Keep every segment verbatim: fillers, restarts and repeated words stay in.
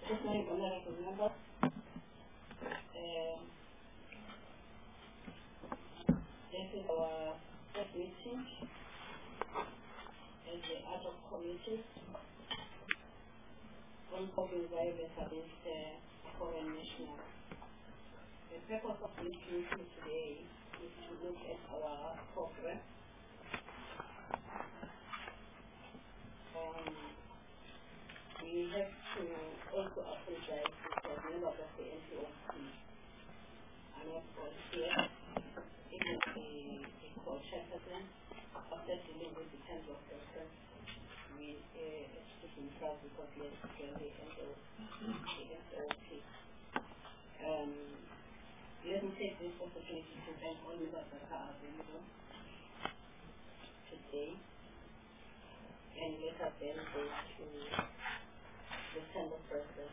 Good morning, honorable members. Um, this is our first meeting as the ad hoc committee on public violence against uh, foreign nationals. The purpose of this meeting today is to look at our progress. Um, we have to also apologize to the members of the N C O C. I'm not here, even the, the co-chairperson, after dealing with the terms of reference, we uh, excuse himself because he has to join the N C O C. Um, let me take this opportunity to thank all members that are available today, and let us then go to the tender process.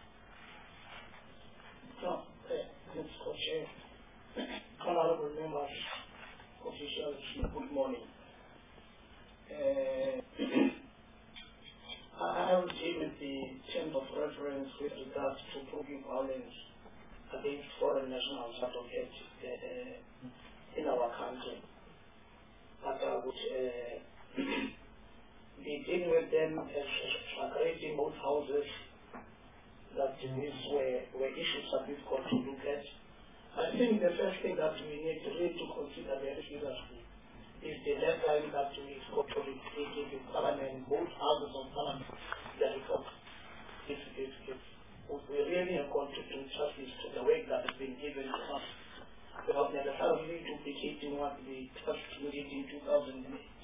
So, Miz Co-Chair, honorable members, officials, good morning. Uh, I will deal with the terms of reference with regards to public violence against foreign nationals advocates uh, in our country. But I would uh, be dealing with them as agreed in both houses that these were, were issues that we've got to look at. I think the first thing that we need to really to consider very seriously is the deadline that we've got to give in Parliament, both houses of Parliament, the report. It's, it's, it's, we really have got to do justice to the work that has been given to us. Without necessarily duplicating what we first did in two thousand eight.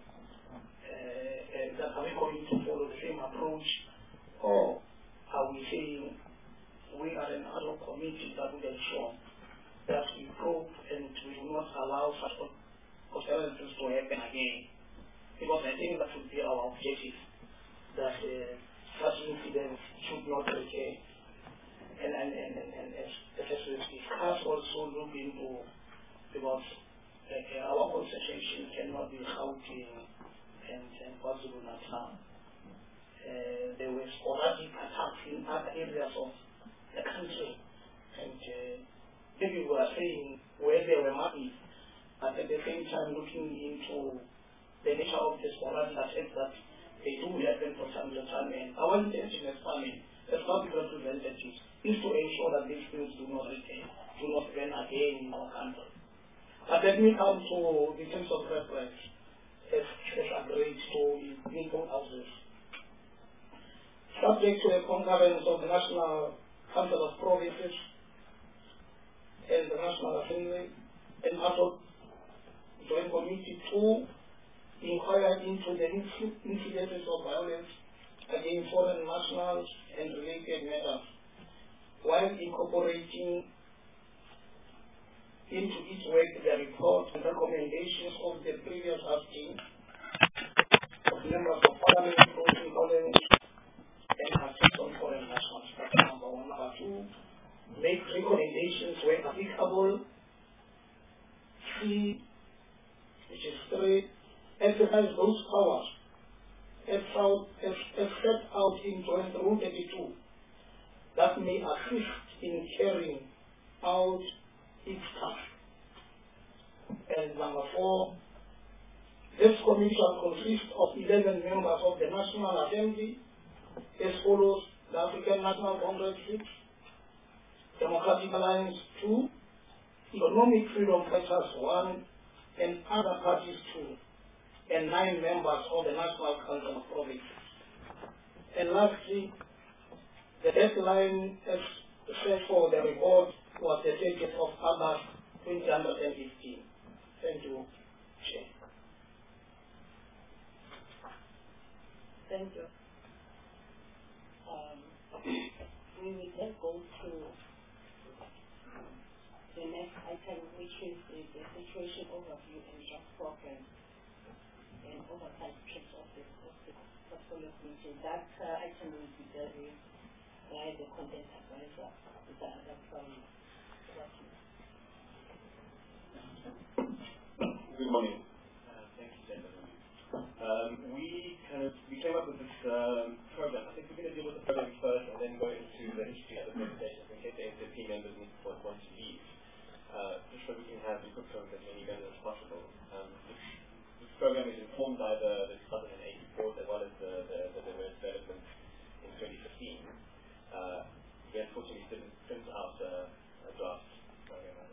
Uh, that are we going to follow the same approach, or are we saying we are an ad hoc committee that will ensure that we probe and we do not allow such occurrences to happen again? Because I think that would be our objective, that uh, such incidents should not recur. And, and, and, and, and as, as we discuss also look into, because uh, our concentration cannot be Gauteng and, and possible Natal. Uh, there were sporadic attacks in other areas of the country, and uh, maybe we were saying where there were money, but at the same time looking into the nature of the sporadic attacks that they do happen from time to time. And our intention as Parliament, as public representatives, is to ensure that these things do not return, do not happen again in our country. But let me come to the terms of reference as, as agreed to in both houses. Subject to the concurrence of the National Council of Provinces and the National Assembly, and also Joint Committee to inquire into the incidences of violence against foreign nationals and related matters, while incorporating into its work the report and recommendations of the previous acting of members of Parliament promoting violence and attacks on foreign nationals. That's number one. Number two, make recommendations where applicable. C, which is three, exercise those powers as, out, as, as set out in Joint Rule thirty-two that may assist in carrying out its task. And number four, this commission consists of eleven members of the National Assembly as follows: the African National Congress six, Democratic Alliance two, Economic Freedom Fighters one, and other parties two, and nine members of the National Council of Provinces. And lastly, the deadline as set for the report was the thirtieth of August twenty fifteen. Thank you, Chair. Thank you. Um, we will then go to the next item, which is the, the situation overview and job program and oversight trips of the, of the portfolio committee. That uh, item will be dealt with by the content advisor, Mister Adam from Good morning. Uh, thank you, gentlemen. Um, we kind of we came up with this um, program. I think we're going to deal with the program first and then go into history of the presentations in case the N C P members need to want to leave. Uh, just so we can have input from as many members as possible. Um, this, this program is informed by the, the two thousand eight report as well as the, the, the, the development in twenty fifteen. Uh, we unfortunately didn't print out uh, a draft program. I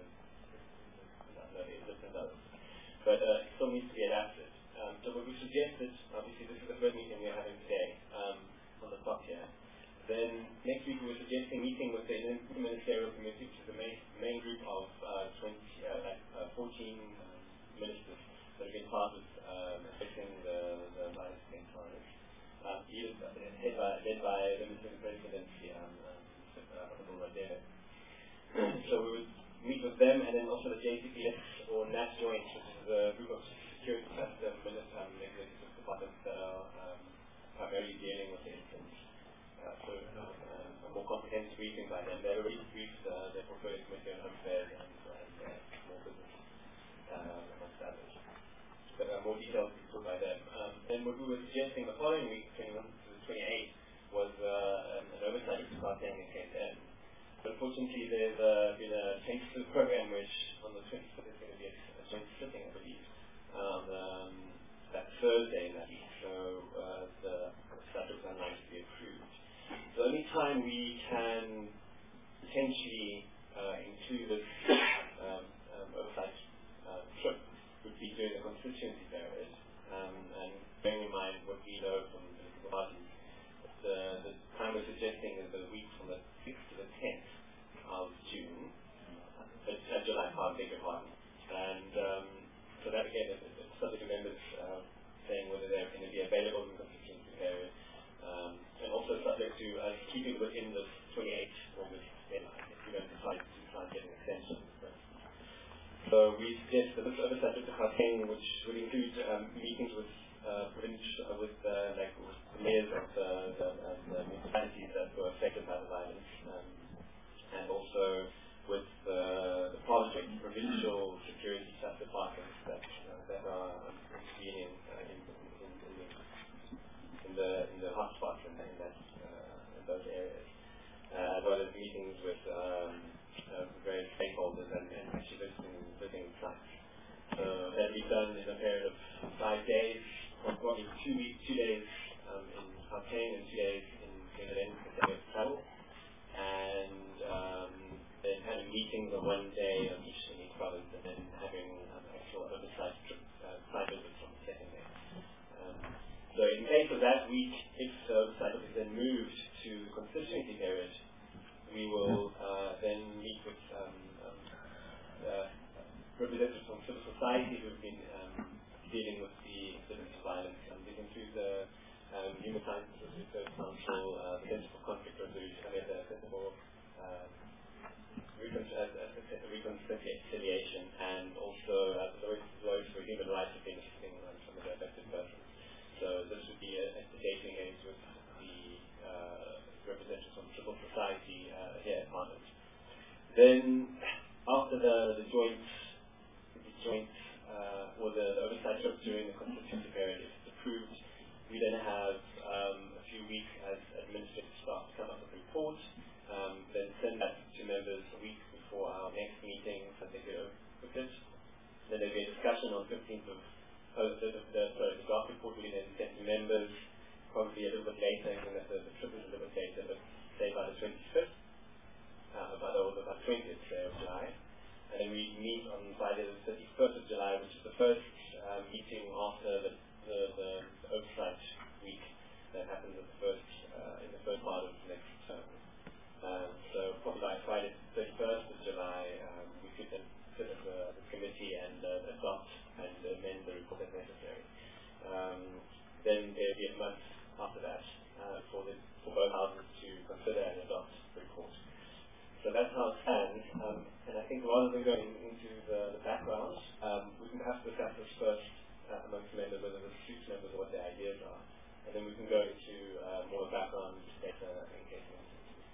don't know the existence of it. But uh, it still needs to be adapted. Um, so what we suggested, obviously this is the first meeting we're having today um, on the top here. Then next week we were suggesting meeting with the Interministerial Committee, which is the main, main group of uh, twenty, uh, like, uh, fourteen um, ministers that have been part of um, affecting the, the United States Congress. Um, led by, led by the Minister of the Presidency, um, uh, Honorable Radebe. So we would meet with them, and then also the J C P S or N A S Joint, which is the group of security that's the um, executive departments that are um, primarily dealing with the incidents. Uh, so uh, a more comprehensive briefing by them. They've already briefed uh, their portfolio committee on home affairs and, and uh, small business, uh, amongst others. But uh, more details will be put by them. Um, then what we were suggesting the following week, twenty-one to the twenty-eighth, was uh, an, an oversight of Gauteng and K Z N. But unfortunately, there's uh, been a change to the program, which on the twenty-fifth is going to be a, a joint sitting, I believe, um, um, that Thursday that week. So uh, the statute is unlikely to be approved. The only time we can potentially uh, include this um, um, oversight uh, trip would be during the constituency period. Um, and bearing in mind what we know from the political parties, the, the time we're suggesting is the week from the sixth to the tenth of June, uh, uh, July, pardon, beg your pardon. And um, so that again is subject to members uh, saying whether they're going to be available in the constituency period. Um, and also subject to us uh, keeping within the twenty-eighth August deadline if we don't decide to try and get an extension. So we suggest that this oversight of Gauteng, which would include um, meetings with uh, provincial, uh, with uh, like with the mayors of the, the, uh, the municipalities that were affected by the violence, um, and also with uh, the provincial provincial security sub departments that uh, that are um, intervening uh, in, in, in, in, in the in the hotspots in, in that uh, in those areas, uh, as well as meetings with um, uh, various stakeholders and, and actually visiting visiting sites. So that will be done in a period of five days, or probably two weeks, two days um, in Gauteng and two days in K Z N because they have travel, and um, then having meetings on one day on each in each province, and then having um, actual oversight trip, uh, site visits on the second day. Um, so in case of that week, if the oversight is then moved to the constituency period, we will uh, then meet with um, um, uh, representatives from civil society who have been um, dealing with the incidents of violence. Um, these include the um, Human Sciences Research Council, uh, the Center for Conflict Resolution, I mean, the Center for um, Reconciliation, and also uh, the Lawyers for Human Rights have been assisting on some of the affected persons. So this would be a, a engaging aids with the uh, representatives from civil society uh, here at Parliament. Then, after the, the joint, the joint uh, or the, the oversight trip during the constituency period is approved, we then have um, a few weeks as administrative staff to come up with a report, um, then send that to members a week before our next meeting, so they could look at it. Then there'll be a discussion on fifteenth of oh, the, the, the, sorry, the draft report will be then sent to members probably a little bit later, given that the, the trip is a little bit later, but say by the twenty-fifth, uh, by the, about twentieth of July. And then we meet on Friday the thirty-first of July, which is the first uh, meeting after the, the, the, the oversight week that happens at the first, uh, in the first part of the next term. Um, so probably by Friday the thirty-first of July, um, we could then sit as a, the committee and uh, adopt and amend the report as necessary. Um, then there will be a month after that uh, for, the, for both houses to consider and adopt the report. So that's how it stands. Um, and I think rather than going into the, the background, um, we can perhaps discuss this first uh, amongst members, whether this suits members or what their ideas are. And then we can go into uh, more background data in case of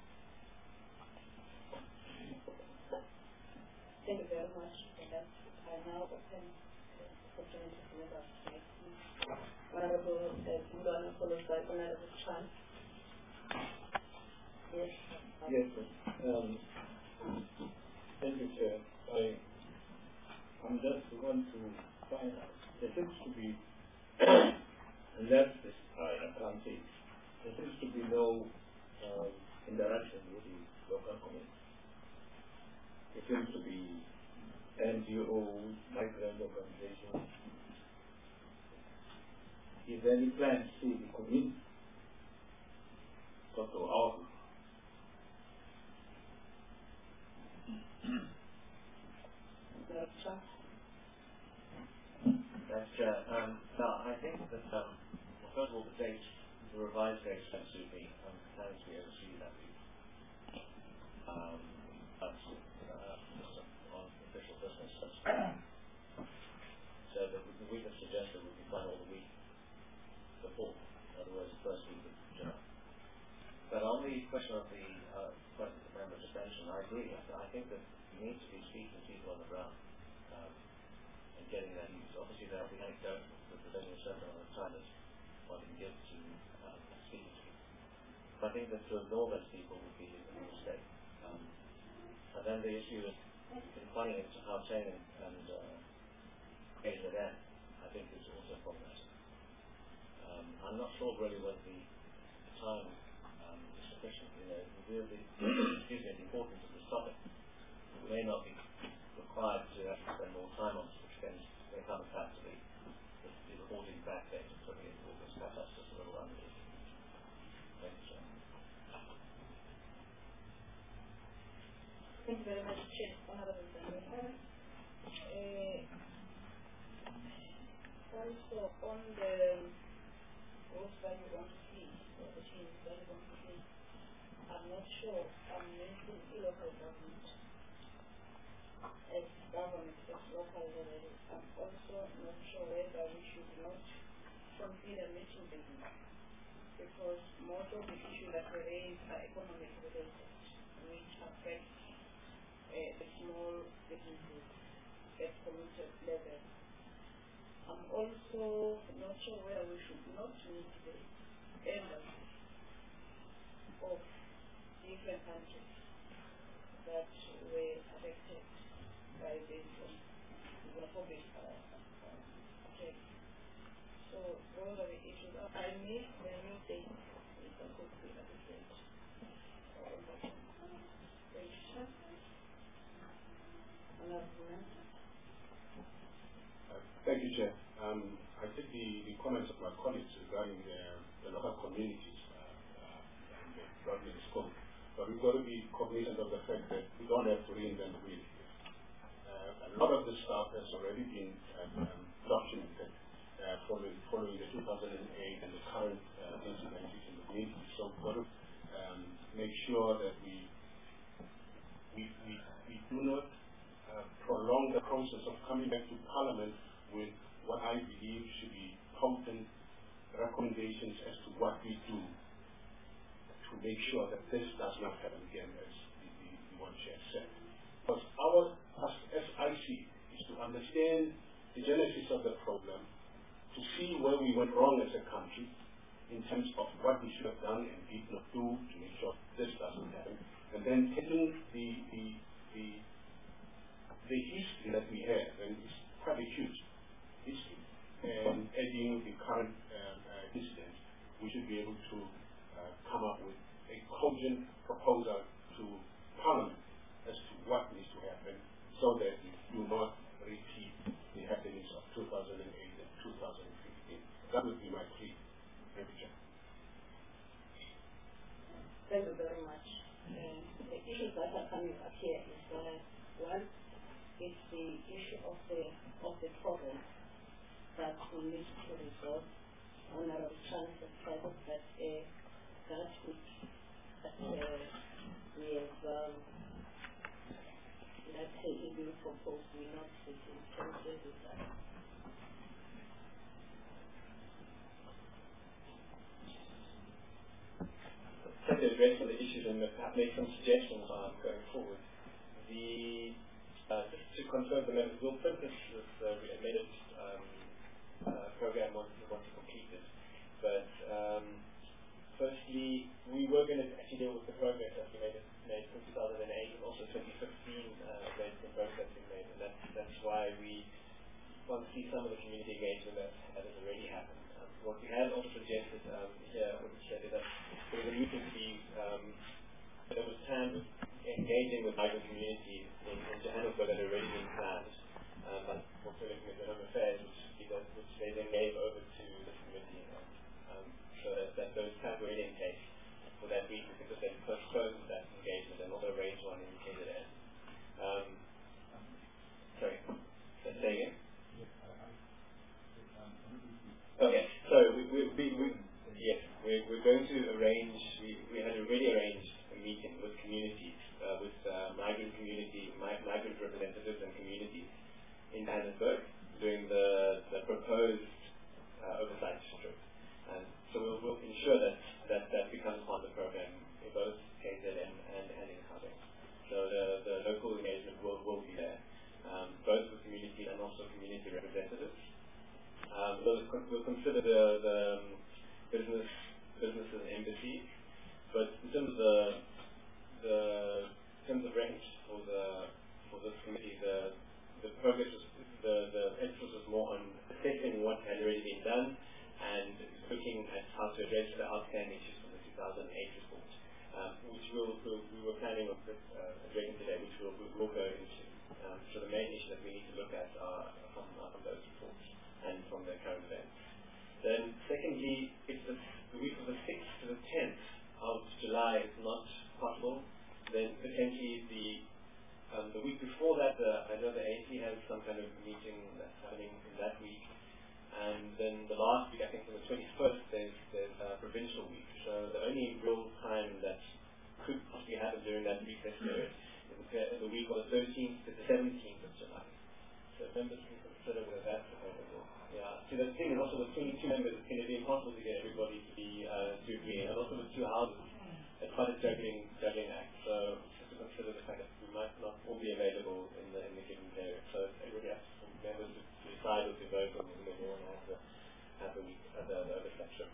Thank you very much for that. I now open the opportunity for members to make Honorable Ndwana, followed by Honorable Chan. Yes, uh, Yes, sir. Um, thank you, Chair. I, I'm just want to find out. There seems to be, unless this, I can't say, there seems to be no um, interaction with the local community. It seems to be N G Os, migrant organizations. Is there any plan to see the community? Talk to our That's Chair. Um, no, I think that, um, well, first of all, the dates, the revised dates don't suit me. I'm planning to be able to see that week. Um, that's uh, just on official business. That's so the, the week that's suggested would be fine all the week before, in other words, the first week of July. But on the question of the uh, point that the member just mentioned, I agree. I think that you need to be speaking to people on the ground. Um, getting that use. Obviously, there will be anecdotal, but there's only a certain amount of time that one can give to um, speaking to people. But I think that to ignore those people would be a mistake. Um, and then the issue is confining it to Gauteng and, and uh, K Z N, I think is also problematic. Um, I'm not sure really whether the, the time um, is sufficient. You know, really, excuse me, the importance of this topic, it may not be required to actually spend more time on this. Then it comes back to the, the, the reporting back date of twenty-eighth of August. Perhaps that's just a little under. Thank you, Chair. Thank you very much, Chair. Honourable Member. Also, on the growth value one to see, or the change value one to see, I'm not sure I'm mentioning local government as government as local government. I'm also not sure whether we should not consider making business, because most of the issues that we raise are economic related, which affect uh, the small businesses at community level. I'm also not sure whether we should not meet the embassy of different countries that were affected by this xenophobic uh, uh, case. So those are the issues. I missed the new date. If I could be at the date. Thank you, Chair. Um, I think the, the comments of my colleagues regarding the, the local communities uh, uh, and the broadly scope, but we've got to be cognizant of the fact that we don't have to reinvent the wheel. Uh, a lot of this stuff has already been uh, um, documented uh, following, following the two thousand eight and the current uh, incidents in the community. So we've got to um, make sure that we we, we, we do not uh, prolong the process of coming back to Parliament with what I believe should be potent recommendations as to what we do to make sure that this does not happen again, as the, the, the one chair said. Because our, as, as I see, is to understand the genesis of the problem, to see where we went wrong as a country in terms of what we should have done and did not do to make sure this doesn't happen, and then taking the the the, the history that we have, and it's quite a huge history, and adding the current um, uh, incidents, we should be able to uh, come up with a cogent proposal to Parliament as to what needs to happen so that we do not repeat the happenings of two thousand eight and two thousand fifteen. That would be my plea. Thank you, Chair. Thank you very much. Um, the issues that are coming up here is uh, one, is the issue of the of the problem that we need to resolve. Honourable Chancellor said that uh, that which that uh, we have um, that uh, is being proposed will not fit in terms of that. To address some of the issues and perhaps make some suggestions on going forward. The uh, just to confirm the members, we'll put this this uh, amended um, uh, program once once completed. But um, firstly, we were going to actually deal with the progress as we made it Johannesburg doing the, the proposed uh, oversight trip. And so we'll, we'll ensure that, that that becomes part of the program in both K Z N and, and in Gauteng. So the, the local engagement will, will be there, um, both with community and also community representatives. Um, we'll, we'll consider the, the um, business, businesses and embassies, but in terms of the, the in terms of range for the for this committee, the the progress was, the the emphasis was more on assessing what had already been done and looking at how to address the outstanding issues from the two thousand eight report, um, which we'll, we'll, we were planning on uh, addressing today, which we'll, we'll go into. Um, so the main issues that we need to look at are from, uh, from those reports and from the current events. Then secondly, if the, the week of the sixth to the tenth of July is not possible, then potentially the um, the week before that, uh, I know the A N C has some kind of meeting that's happening in that week. And then the last week, I think on the twenty-first, there's, there's a provincial week. So the only real time that could possibly happen during that recess period is the, the week of the thirteenth to the seventeenth of July. So members can consider whether that's available. Yeah. See, the thing is also with twenty-two members, it's going to be impossible to get everybody to be uh, to agree. And also with two houses, it's quite a juggling, juggling act. So just to consider the fact that we might not all be available in the, in the given period. So it really has to members to decide or to vote on whether they want to have the, have the, uh, the, the oversight trip.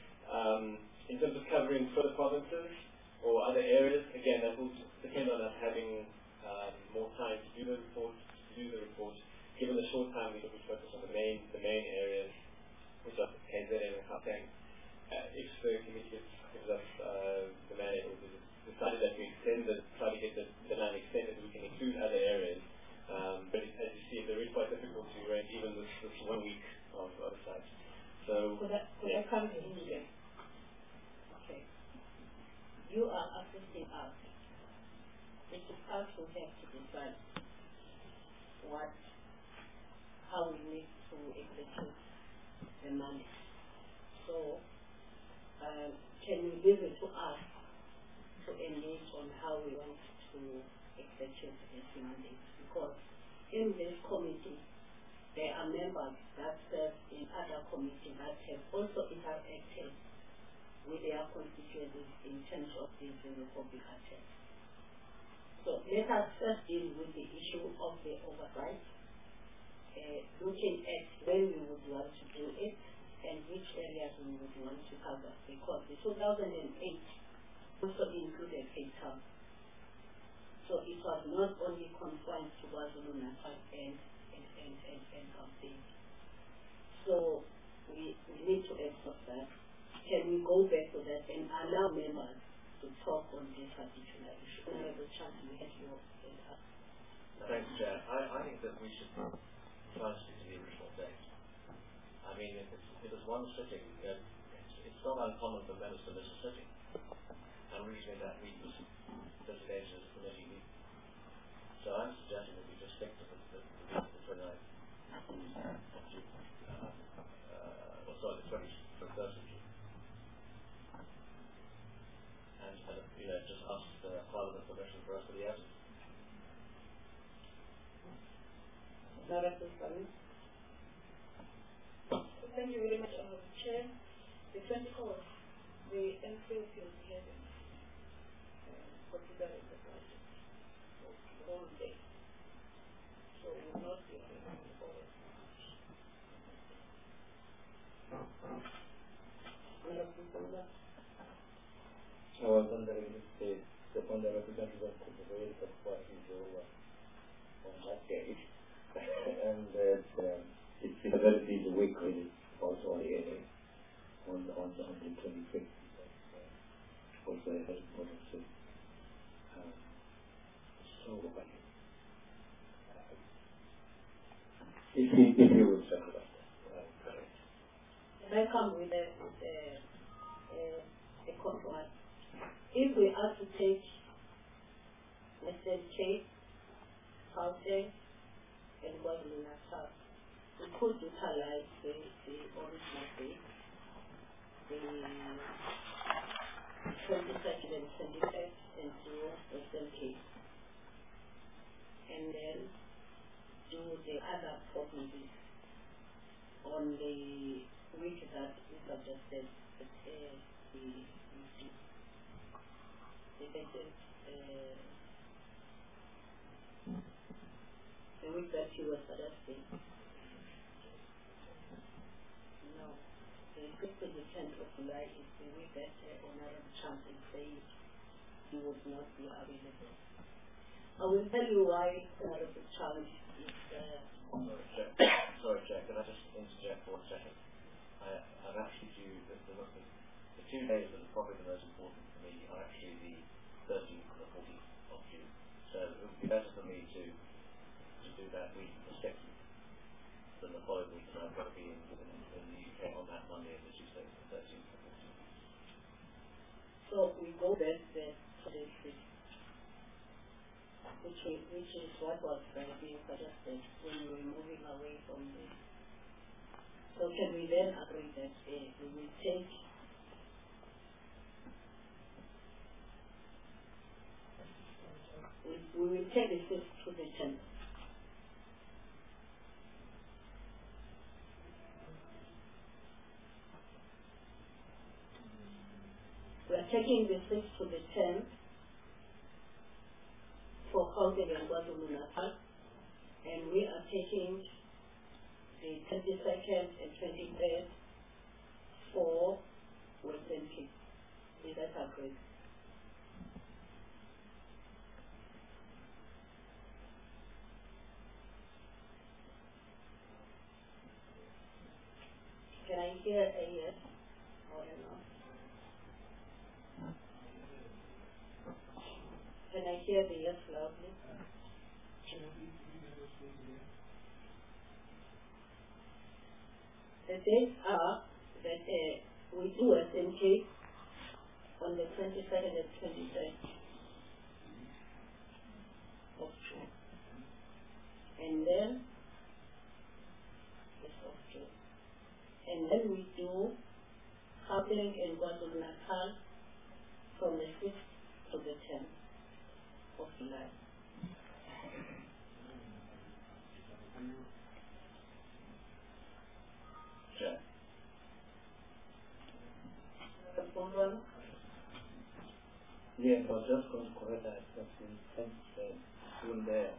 Um, in terms of covering further provinces or other areas, again, that will depend on us having um, more time to do the report, to do the report. Given the short time, we we focus on the main the main areas, which are K Z N and Gauteng. Uh, if the committee gives, gives us uh, the mandate, or decided that we extend the try to get the, the line extended, we can include other areas. Um, but it, as you see, it's very quite difficult to range even this, this one week of oversight. So, could I, could yeah. I come in here? Okay. You are assisting us. It is us who have to decide what, how we need to execute the money. So, uh, can you give it to us to engage on how we want to execute this mandate? Because in this committee, there are members that serve in other committees that have also interacted with their constituencies in terms of this xenophobic attack. So let us first deal with the issue of the oversight, uh, looking at when we would want to do it and which areas we would want to cover, because the two thousand eight also included Cape Town. So it was not only confined to KwaZulu-Natal and and and and, and Gauteng. So we, we need to exhaust that. Can we go back to that and allow members to talk on this particular issue? Honorable Chance, we have your uh, Thanks, Chair. I, I think that we should try to stick to the original date. I mean, if it's, if it's one sitting, then it's, it's not uncommon for members to miss a sitting. And usually that week was designated as a committee week. So I'm suggesting that we just stick to the, the, the week of the twenty-ninth of June. Uh, uh, well, sorry, the twenty-first of June. And, and you know, just ask the Parliament permission for us to be absent. Thank you very much, uh, Chair. The twenty-fourth, the M C O will be having uh, considering the budget for the whole day. So we will not be available for it. I was wondering if the, the one the representative could raise the question on that day. And that um, it's been a very busy week really, also on the on the, on the, on the twenty-fifth. Uh, also a very important thing. Um, so, uh, if you, if you would say that. And I come with a, with a, a, a compromise. If we are to take, let's say, Cape, Gauteng, and KwaZulu-Natal, we could utilize the, the original date, the twenty-second and twenty-fifth, and do Western Cape. And then do the other on the week that we suggested that uh, the, the, the, uh, the week that you were suggesting. No, the fifth to the tenth of July is the week that uh, Honorable Chancellor said he would not be available. I will tell you why Honorable Chancellor is uh, Sorry, Jack. Sorry, Jack. Can I just interject for one second? I, I've actually due the, the, the, the two days that are probably the most important for me are actually the thirteenth and the fourteenth of June. So it would be better for me to to do that week the sixth than the following week, and I've got to be in, in, in the U K on that Monday and the Tuesday, the thirteenth and fourteenth. so we go back there to the sixth. Which is, which is what was uh, being suggested when we were moving away from the. So can we then agree that uh, we will take we, we will take the fifth to the tenth. We are taking the sixth to the tenth. For Gauteng and KwaZulu-Natal, and we are taking the twenty-second and twenty-third for Western Cape. Is that correct? Can I hear a yes or a no? Can I hear the yes loudly? The dates are that uh, we do Western Cape on the twenty-second and twenty-third of June. And then, it's of June. And then we do Gauteng and KwaZulu-Natal from the sixth to the tenth. Of July. Sure. The program? Yes, I was just going to correct that. That's in tenth June there.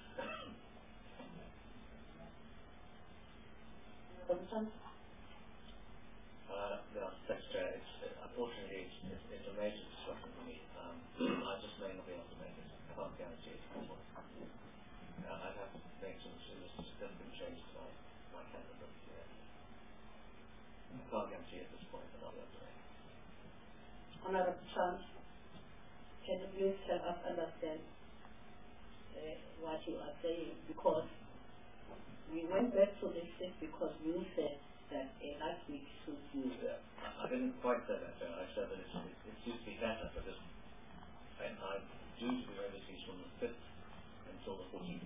Uh, no, thanks, Chair. It's, it, unfortunately, it's, it's, it's a major disruption for me. Um, I just may not be able to make it. I can't guarantee it. Uh, I'd have to make some significant changes to my, my calendar. Yeah. I can't guarantee at this point, but I'll be able to make it. Honorable Chance, can you please help us understand uh, what you are saying? Because we went back to this thing because you said that uh, last week suits you. Yeah. I, I didn't quite say that, Chair. I said that it's, it, it suits me better because I, I'm due to be overseas from the fifth until the fourteenth.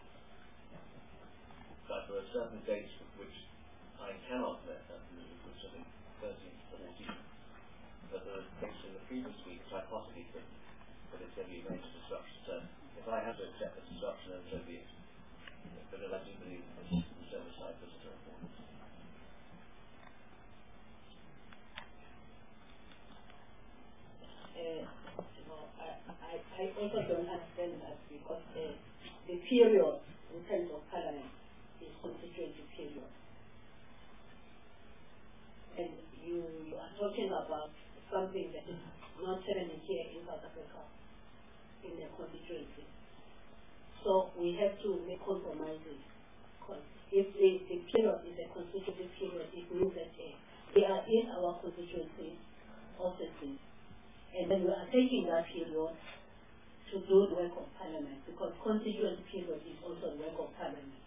But there are certain dates which I cannot let that move, which are the thirteenth to fourteenth. But there are dates in the previous week which I possibly couldn't. But it's going to be a major disruption. So if I have to accept the disruption, then so be it. But I do believe that the service side visits are important. Uh, no, I, I, I also don't understand that because uh, the period in terms of parliament is constituency period. And you, you are talking about something that is not happening here in South Africa in the constituency. So we have to make compromises. If the, the period is a constituency period, it means that uh, they are in our constituency offices. And then we are taking that period to do the work of Parliament, because constituency period is also the work of Parliament.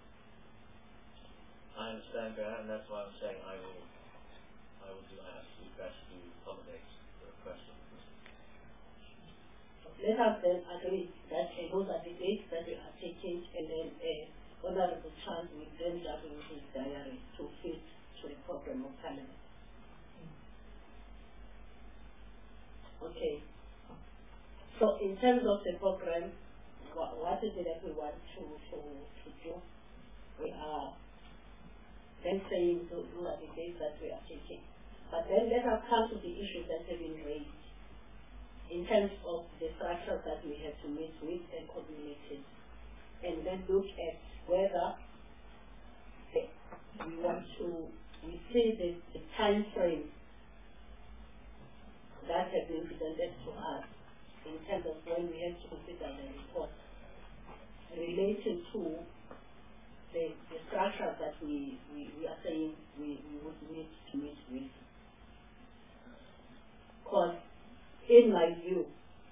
I understand that, and that's why I'm saying I will, I will do my absolute best to accommodate the request of the President. Let us then agree that uh, those are the dates that we are taking, and then uh, Honorable Chance will then juggle with his diary to fit to the program of Parliament. Okay. So in terms of the program, what, what is it that we want to, to, to do? We are then saying those are the dates that we are taking. But then let us come to the issues that have been raised in terms of the structures that we have to meet with and communicate, and then look at whether we want to, we see the, the time frame that has been presented to us in terms of when we have to consider the report relating to the, the structures that we, we, we are saying we, we would need to meet with. Because in my view,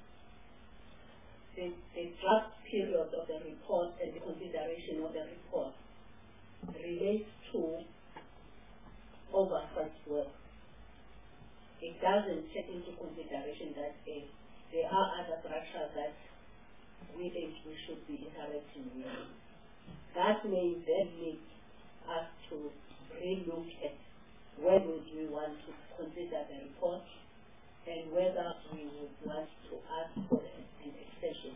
the, the draft period of the report and the consideration of the report relates to oversight work. It doesn't take into consideration that uh, there are other structures that we think we should be interacting with. That may then lead us to re-look at when would we want to consider the report and whether we would want to ask for an extension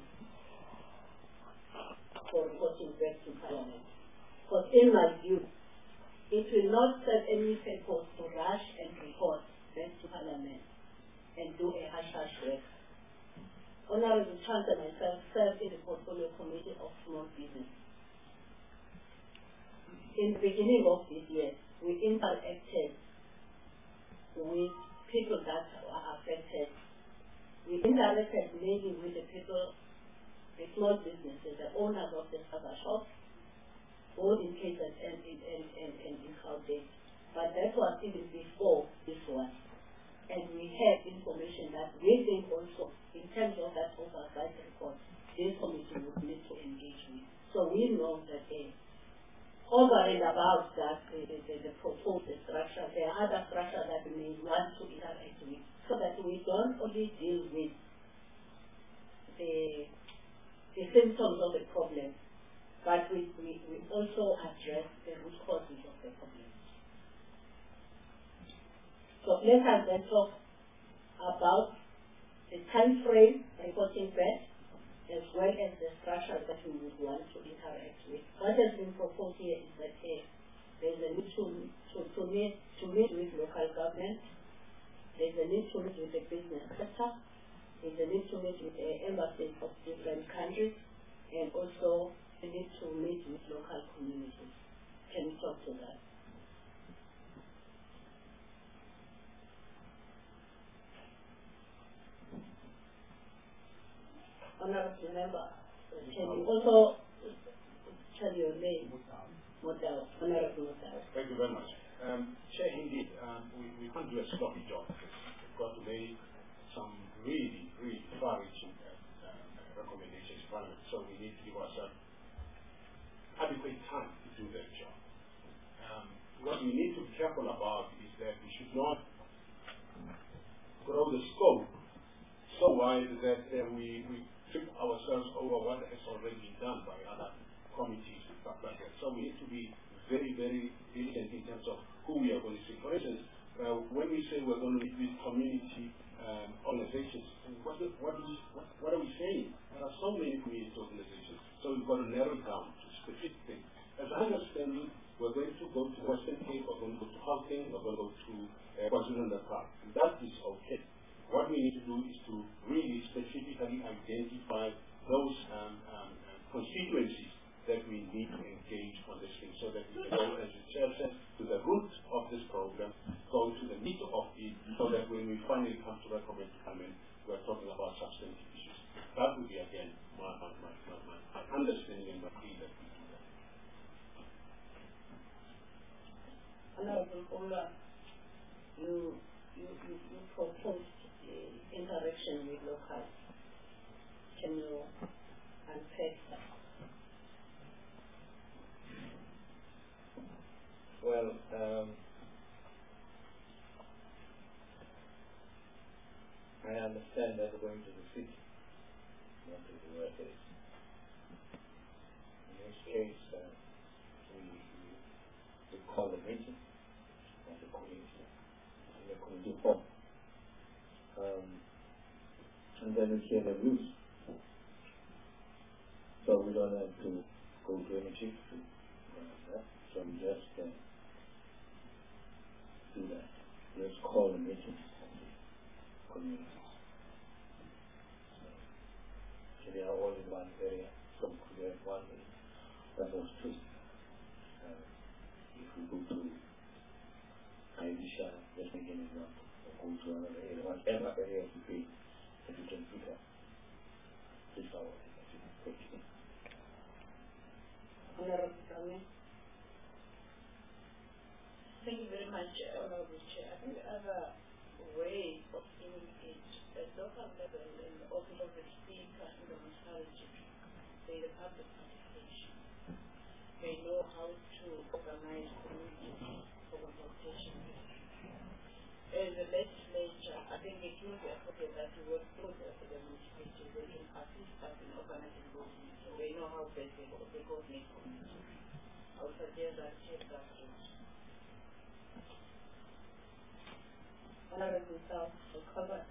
for reporting back to Parliament. Because in my view, it will not serve any purpose to rush and report back to Parliament and do a hush-hush work. Honorable Chancellor and myself serve in the Portfolio Committee of Small Business. In the beginning of this year, we interacted with people that are affected. We interacted mainly with the people, the small businesses, the owners of the server shops, both in K Z N and in, in, in, in, in Gauteng. But that was even before this one. And we had information that we think also, in terms of that oversight report, this committee would need to engage with. So we know that uh, over and above that, the, the, the, the proposed structure, there are other structures that we may want to interact with, so that we don't only deal with the, the symptoms of the problem, but we, we, we also address the root causes of the problem. So let us then talk about the time frame reporting back, as well as the structure that we would want to interact with. What has been proposed here is that uh, there is a need to, to, to, meet, to meet with local government, there is a need to meet with the business sector, there is a need to meet with the embassies of different countries, and also the need to meet with local communities. Can you talk to that? Honorable Member, can you also tell your name? Model, Honorable Model. Thank you very much. Um, Chair, indeed, um, we, we can't do a sloppy job. We've got to make some really, really far-reaching uh, uh, recommendations to Parliament, so we need to give ourselves adequate time to do that job. Um, what we need to be careful about is that we should not grow the scope so wide that uh, we, we trip ourselves over what has already been done by other committees and stuff like that. So we need to be very, very diligent in terms of who we are going to see. For instance, uh, when we say we're going to meet with community um, organizations, what, the, what, is, what, what are we saying? There are so many community organizations, so we've got to narrow it down to specific things. As I understand it, we're going to go to Western Cape, we're going to go to Gauteng, we're going to go to uh, KwaZulu-Natal. That is okay. What we need to do is to really specifically identify those um, um, constituencies that we need to engage on this thing, so that we can go, as the Chair said, to the root of this program, go to the meat of it, so that when we finally come to recommend Parliament, we're talking about substantive issues. That would be, again, my, my, my, my, my understanding and my plea that we do that. Honorable Ola, you, you, you, you proposed interaction with locals. Can you unpack that? Well, um, I understand that going to the city, not to the workplace. In this case, uh, we, we, we call a meeting of the community, in the community form. Um, and then we hear the views. So we don't have to go to any chief to uh, that. So we just uh, do that. Let's call a meeting of the communities. So they are all in one area, so we have one way. That was true. Uh, if we go to Aisha, just make an example, or go to another area, whatever area of the field that you can pick up. This is our question. Thank you very much, Honorable Chair. I think the other way of doing it at local level in the office of the speaker in the municipality, they the public participation. They know how to organize community for consultation. As a legislature, I think it will be appropriate that we work closer to the municipality. They can assist us in organizing those meetings. So they know how best they coordinate community. I would suggest that check that out. Honorable South will cover.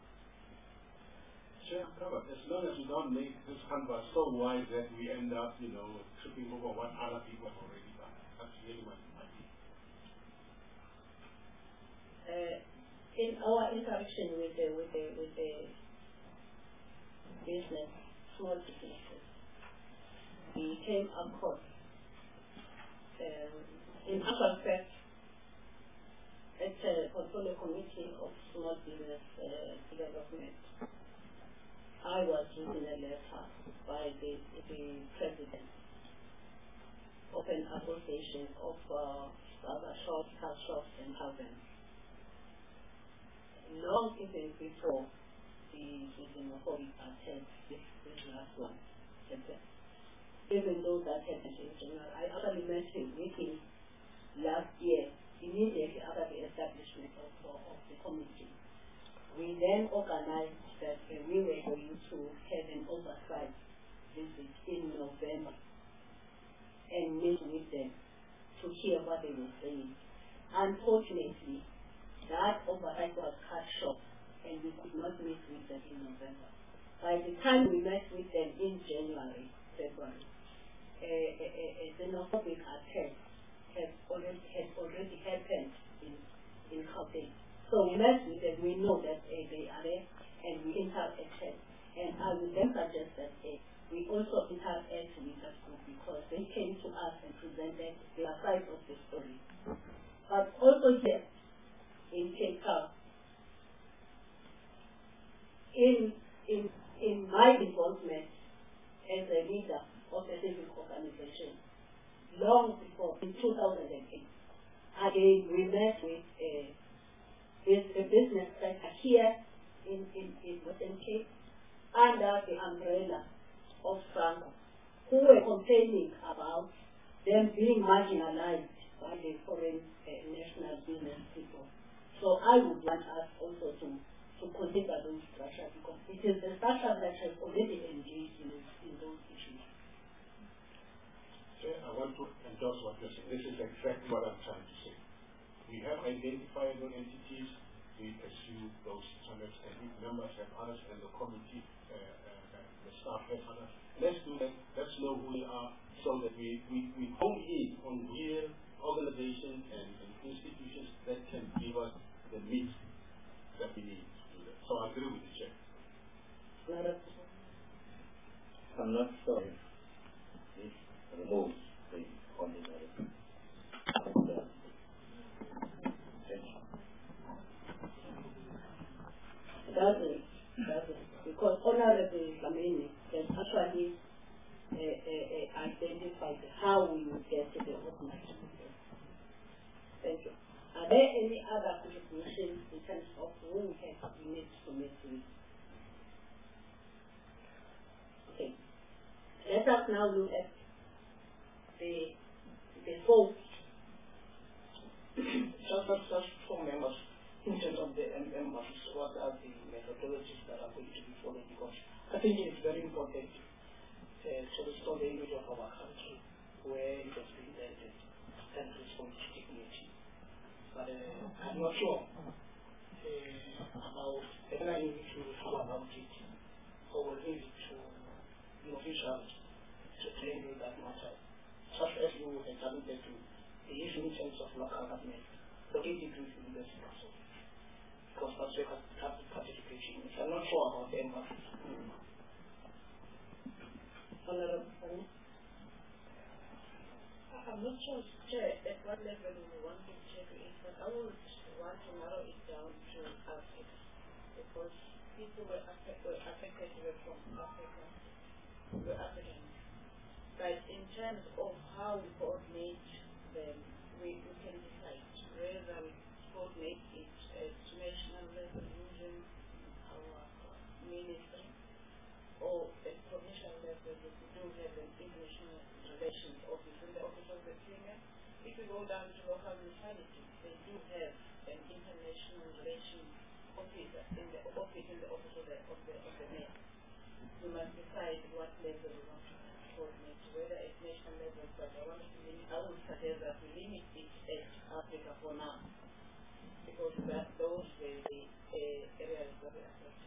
Sure, cover. As long as we don't make this canvas so wide that we end up, you know, tripping over what other people have already done. That's really my idea. Uh, in our interaction with the with the with the business, small businesses, we came across um, in actual fact at the portfolio committee of small business uh, development. I was written a letter by the, the president of an association of uh, other shops, car shops, and houses. Long even before the the Holy attended this, this last one, even though that happened in general, I actually met him meeting last year, immediately after the establishment of, uh, of the committee. We then organized that uh, we were going to have an oversight visit in November and meet with them to hear what they were saying. Unfortunately, that oversight was cut short and we could not meet with them in November. By the time we met with them in January, February, a, a, a, a xenophobic attack has already, has already happened in, in Gauteng. So we met with them, we know that uh, they are there, and we interacted. And I would then suggest that uh, we also interact with that group because they came to us and presented their side of the story. But also here in Cape Town, in, in, in my involvement as a leader of a civic organization, long before, in two thousand eight, again we met with a, a business sector here in, in, in Western Cape under the umbrella of Franco, who were complaining about them being marginalized by the foreign uh, national business people. So I would want us also to, to consider those structures because it is the structure that has already engaged in, in those issues. I want to endorse what you're saying. This is exactly what I'm trying to say. We have identifiable entities, we pursue those channels, and if members have others, and the committee, uh, uh, uh, the staff have others. Let's do that. Let's know who we are so that we, we, we hone in on real organizations and, and institutions that can give us the meat that we need to do that. So I agree with the chair. I'm not sure if this removes the ordinary. It doesn't, it doesn't, because Honorable Lamini has actually uh, uh, uh, identified how we will get to the organization. Thank you. Are there any other contributions in terms of who we have we need to meet with? Okay. Let us now look at the the vote. Just, just, just four members in terms of the members, what are the methodologies that are going to be followed? Because I think it is very important uh, to restore the image of our country where it has been ended and respond to dignity. But uh, I'm not sure uh, about whether you need to know about it or will leave it to the officials to claim that matter. Such as you have alluded to the issue in terms of local government. the degrees in this process. Because that's where capital participation is. I'm not sure about the emphasis. Honorable, I'm not sure, Chair, at what level we want to check it, but I would want to narrow it down to Africa, because people were affected, were affected were from Africa, were African. But in terms of how we coordinate them, we, we can decide whether we coordinate it at national level using our ministry, or at provincial level we do have an international relations office in the office of the premier. If we go down to local municipalities, they do have an international relations officer in the office in the office of the of the of the mayor. We must decide what level we want to coordinate, whether at national level, but I want to limit, I would suggest that we limit it at Africa for now, because that those were the uh, areas that we affected.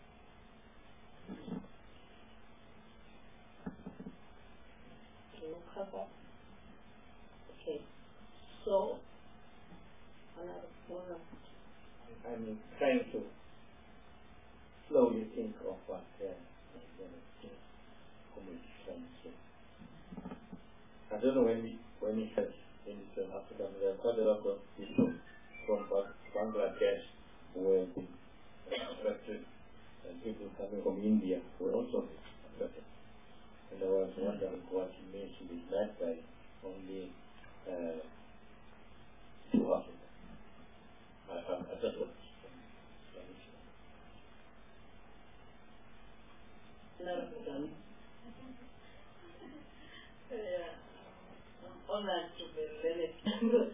Okay, so another one. I'm trying to slowly think of what uh, the community is. I don't know when we when we said in Eastern Africa, there are quite a lot of people from Bangladesh who have been affected, and people coming from India were also affected. And I was wondering what he means with that by only uh, to Africa. I, I, I don't know. No, done. Yeah, I'm honored to be learned.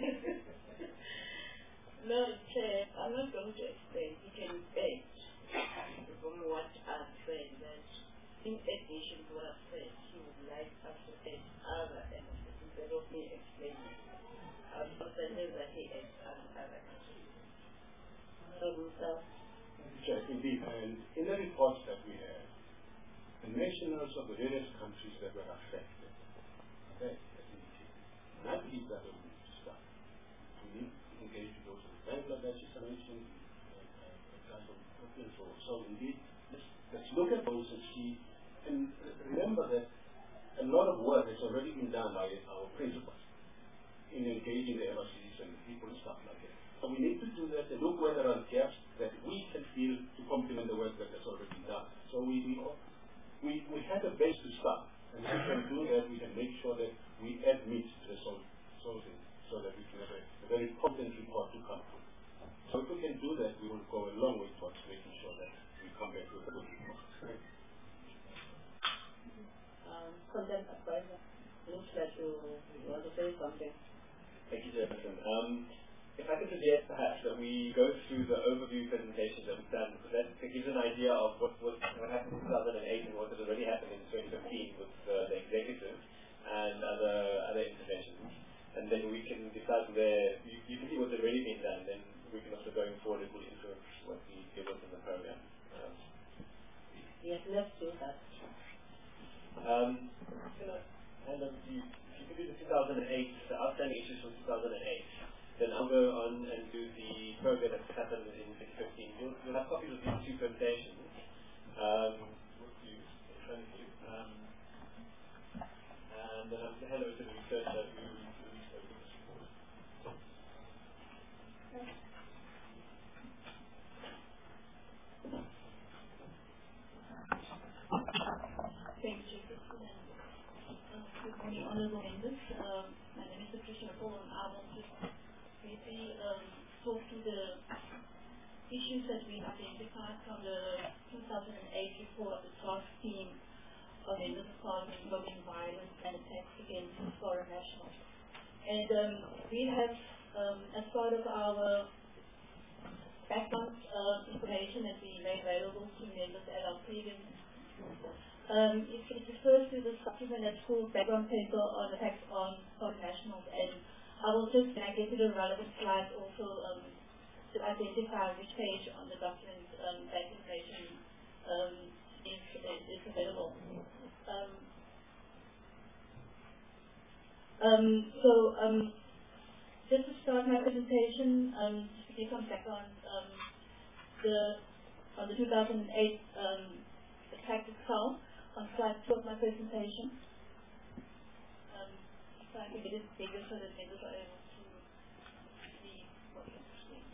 No, Chair, I'm not going to explain. You can bet from what I've said that in addition to what I've said, he would like us to add other emphasis instead of me explaining. I've presented that he adds other emphasis. So, himself. Check, indeed, and in the reports that we have, the nationals of the various countries that were affected, okay, and I believe that we need to start. We need to engage with those of Bangladesh, as I mentioned, and guys from Ethiopia and so on. So indeed, let's, let's look at those and see. And remember that a lot of work has already been done by our principals in engaging the embassies and people and stuff like that. So we need to do that and look where there are gaps that we can feel to complement the work that has already been done. So we we, we, we have a base to start, and if we can do that, we can make sure that we add meat to the sourcing so that we can have a, a very potent report to come to. So if we can do that, we will go a long way towards making sure that we come back with a good report. Right? Um, content advisor, looks like you, you want to say something. Thank you, Jefferson. Um, if I could suggest perhaps that we go through the overview presentations that we've done, because that gives an idea of what, what, what happened in two thousand eight and what has already happened in twenty fifteen with uh, the executive and other other interventions. And then we can decide from there, you, you can see what's already been done, then we can also going forward it will influence what we give us in the program. Um, Yes, let's do that. Um, can I hand over to you? If you could do the two thousand eight, the outstanding issues from two thousand eight, then I'll go on and do the program that's happened in twenty fifteen. You'll, you'll have copies of these two presentations. Um, with you in front of you. Um, and then I'm going to hand over to the researcher who released over this report. Thank you, Jefferson. Uh, good morning, honorable members. Um, my name is Patricia Paul, and I will just briefly um, talk to the issues that we identified from the two thousand eight report of the task team of members of Parliament promoting violence and attacks against foreign nationals. And um, we have, um, as part of our background uh, information that we made available to members at our previous Um, it, it refers to the document that's called Background Paper on Attacks on Foreign Nationals, and I will just, when I get to the relevant slides, also um, to identify which page on the document um, that information um, is, is available. Um, um, so, um, just to start my presentation, um, just to give some background, um, the, on the two thousand eight um, attack itself, on slide two of my presentation. Um, so I can get it bigger so that members are able to see what you're seeing.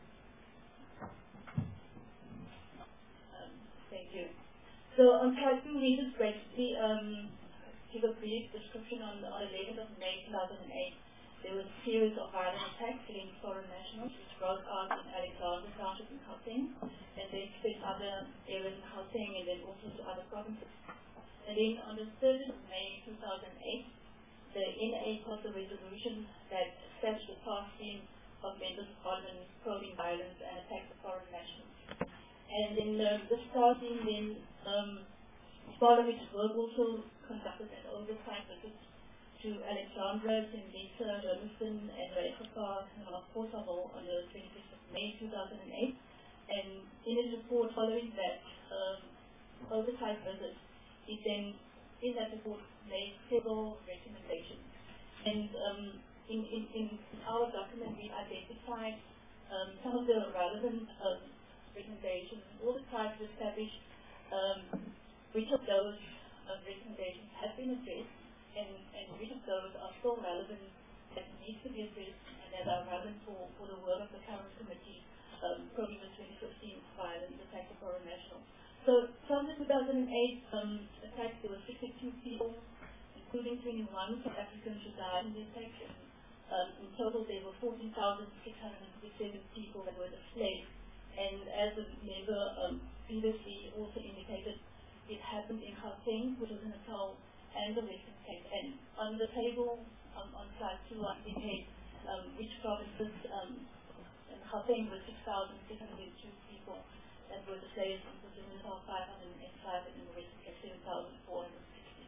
Um, thank you. So on slide two, we just basically um, give a brief description on the on eleventh of May two thousand eight. There was a series of violent attacks against foreign nationals which broke out in Alexandra Township in Gauteng, and then spread other areas in Gauteng and then also to other provinces. And then on the third of May two thousand eight, the N A passed a resolution that established a task team of members of parliament probing violence and attacks of foreign nationals. And then uh, this task team then, um, as part of its work, also conducted an oversight visit to Alexandra, Tembisa, Germiston, and Regenpaar, and of course on the twenty-fifth of May two thousand eight. And in his report following that um, oversight visit, he then, in that report, made several recommendations. And um, in, in, in our document, we identified um, some of the relevant um, recommendations. All the tried to establish um, which of those uh, recommendations have been addressed, and, and which of those are still relevant, that needs to be addressed, and that are relevant for, for the work of the current committee, um, probably the twenty fifteen violence attack of foreign nationals. So from the two thousand eight um, attacks, there were sixty-two people, including twenty-one South Africans who died in the attack. And, um, in total, there were fourteen thousand six hundred fifty-seven people that were displaced. And as the member um, previously also indicated, it happened in Gauteng, which was in Natal, and the Western Cape. And on the table um, on slide two, I indicate um, which provinces um, in Gauteng were six thousand six hundred two people that were displaced, in KwaZulu-Natal five hundred five, and in the Western Cape seven thousand four hundred sixty.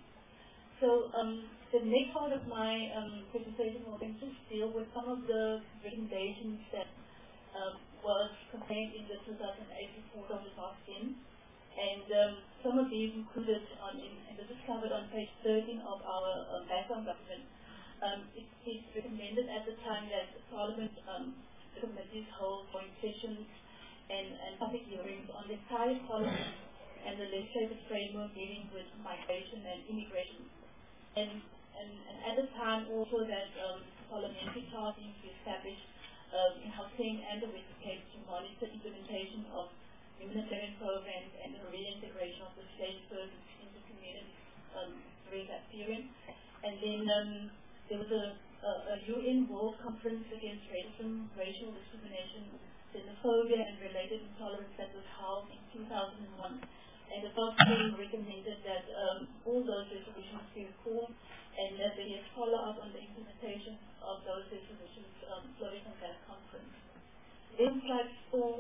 So um, the next part of my um, presentation will then just deal with some of the recommendations that um, was contained in the two thousand eight report of the task team. And um, some of these included, on, in, and this is covered on page thirteen of our um, background document. Um, it is recommended at the time that the Parliament um, committees hold joint sessions and, and public hearings on the entire policy and the legislative framework dealing with migration and immigration. And, and, and at the time also that um, parliamentary task teams be established um, in Gauteng and the Western Cape to monitor implementation of humanitarian programs and the reintegration of displaced persons into communities um, during that period. And then um, there was a, a, a U N World Conference Against Racism, Racial Discrimination, Xenophobia and Related Intolerance that was held in two thousand one. And the task team recommended that um, all those resolutions be recalled and that there is follow-up on the implementation of those resolutions um, flowing from that conference. Then slide four.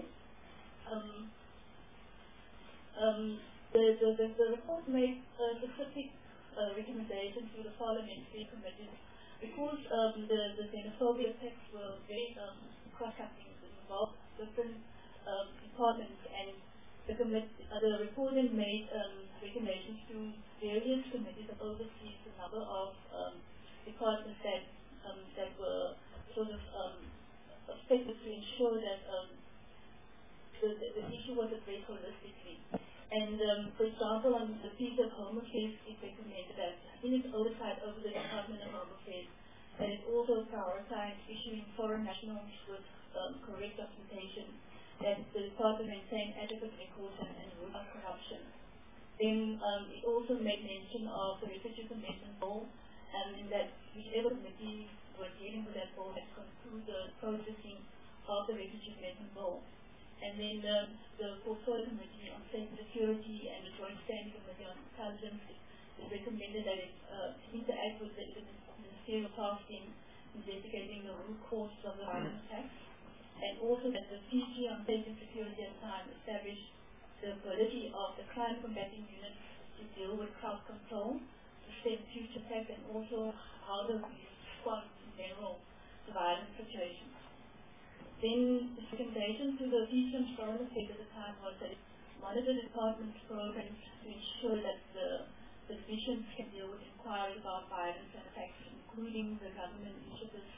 Um, Um, the, the, the, the report made uh, specific uh, recommendations to the parliamentary committees because um, the, the xenophobia texts were very um, cross-cutting. It involved different um, departments, and the, commit, uh, the report then made um, recommendations to various committees that oversees a number of um, departments that, um, that were sort of um, expected to ensure that um, the, the, the issue was addressed holistically. And um, for example, on the piece of Home Affairs, it recommended that in its oversight over the Department of Home Affairs, that it also prioritized issuing foreign nationals with um, correct documentation, that the department maintain adequate records and, and root out corruption. Then um, it also made mention of the Refugee Commitment Bill, and in that whichever committee were dealing with that bill had concluded the processing of the Refugee Commitment Bill. And then um, the Portfolio Committee on Safety and Security and the Joint Standing Committee on Intelligence, it recommended that it uh, interact with the ministerial task team investigating the root causes of the violent attacks, and also that the P G on Safety and Security at the time established the ability of the crime combating units to deal with crowd control, to stem future attacks, and also how to respond in general to violent situations. Then the recommendation to the P G on Foreign Affairs at the time was that it monitor the department's programs to ensure that the, the divisions can deal with inquiries about violence and attacks, including the government initiatives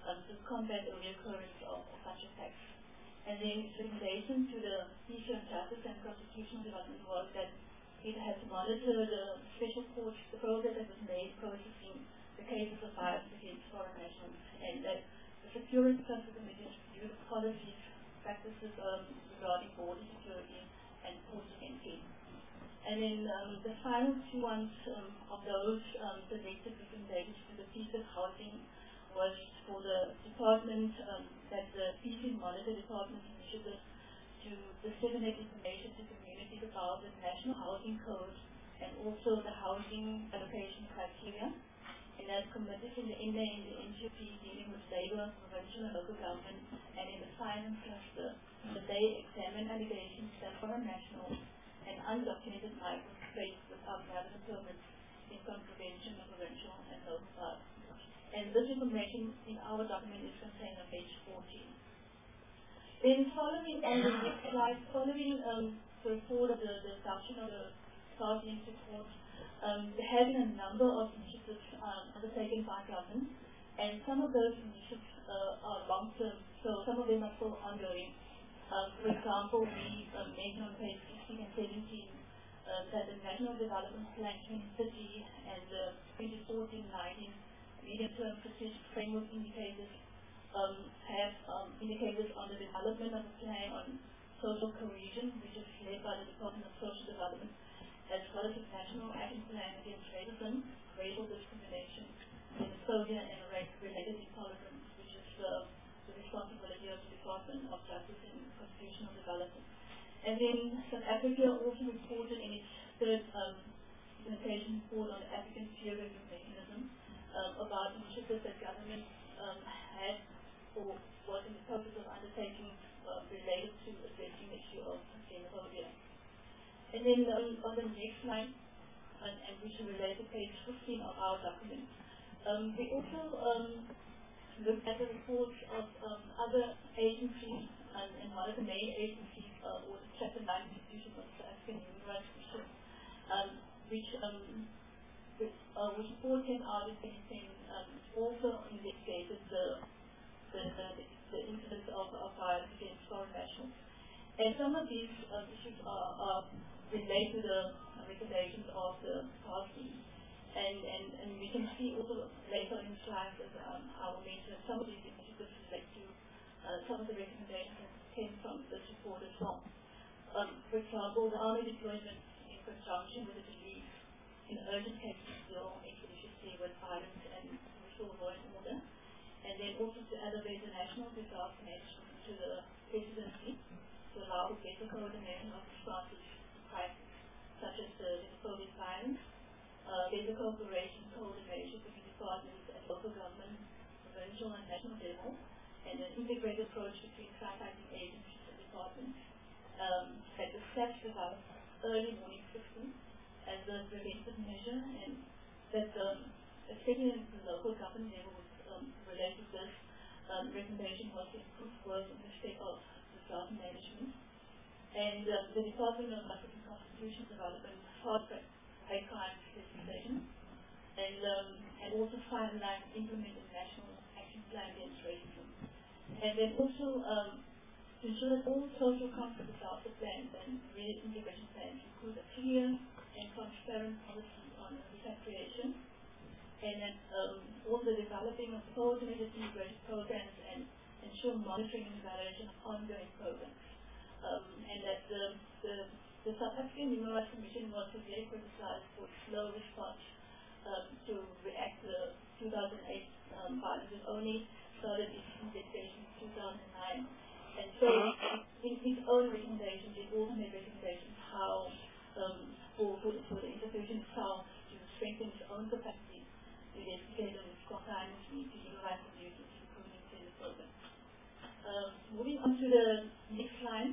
um, to combat the reoccurrence of, of such effects. And then its recommendation to the Issue on Justice and Constitutional Development was that it has monitored the special court, the progress that was made processing the cases of violence against foreign nationals, and that the Security Council Committee reviewed the policies, practices um, regarding border security and ports of entry. And then um, the final two ones um, of those um, directed recommendations to the Peace and Housing was for the department, um, that the Peace and Monitor Department initiative to disseminate information to communities about the National Housing Code and also the housing allocation criteria. And as committed in the N D A and the N G O P dealing with labor, provincial and local government, and in the finance cluster, that they examine allegations that foreign nationals and undocumented migrants faced without valid permits in contravention of provincial and local law. And this information in our document is contained on page fourteen. Then following on the next slide, following um, the report of the, the adoption of the Parliament report, um, there have been a number of initiatives um, undertaken by government, and some of those initiatives uh, are long-term, so some of them are still ongoing. Um, for example, we um, mentioned on page sixteen and seventeen uh, that the National Development Plan twenty thirty and the twenty fourteen nineteen medium-term strategic framework indicators um, have um, indicators on the development of a plan on social cohesion, which is led by the Department of Social Development, as well as the National Action Plan against racism, racial discrimination, xenophobia, and related intolerance, which is uh, the responsibility of the Department of Justice and Constitutional Development. And then South Africa also reported in its third um, implementation report on the African peer review mechanism um, about initiatives that government um, had or was in the process of undertaking uh, related to addressing the issue of xenophobia. And then um, on the next slide, and, and which is related to page fifteen of our document, um, we also um, looked at the reports of um, other agencies, and, and one of the main agencies uh, was the Chapter nine institution of the African Human Rights Commission, um, which um, with, uh, which report came out in twenty ten, um, also investigated the the, the, the incidents of, of violence against foreign nationals. And some of these uh, issues are, are relate to the recommendations of the party. And, and, and we can see also later in slides that um, I will mention some of these initiatives relate to uh, some of the recommendations that came from this report as well. Um, for example, the army deployment in conjunction with the police in urgent cases still expeditiously with violence and restore law and order. And then also to elevate the national disaster management to the presidency to allow better coordination of responses to crises such as the xenophobic violence, uh, better cooperation, coordination between departments and local government, provincial and national level, and an integrated approach between crime-fighting agencies and departments. Um, that the steps develop early warning system as a preventive measure, and that um, especially at the local government level with um, related to this um, recommendation was to improve work in respect of disaster management. And um, the Department of Justice and Constitutional Development fast-track hate crime legislation, and um, and also finalize and implement the National Action Plan against racism. And then also um, to ensure that all social conflict disaster plans and reintegration plans include a clear and transparent policy on repatriation, and then um, also developing of coordinated integrated programs and ensure monitoring and evaluation of ongoing programs. Um, and that the, the, the South African Human Rights Commission was severely criticized for slow response um, to react to the two thousand eight um, violence. It only started its investigation in two thousand nine. And so in its own recommendations, it also made recommendations how um, for, for, for the institution itself to strengthen its own capacity to investigate and compliance to human rights abuses, including xenophobia. Um, moving on to the next line.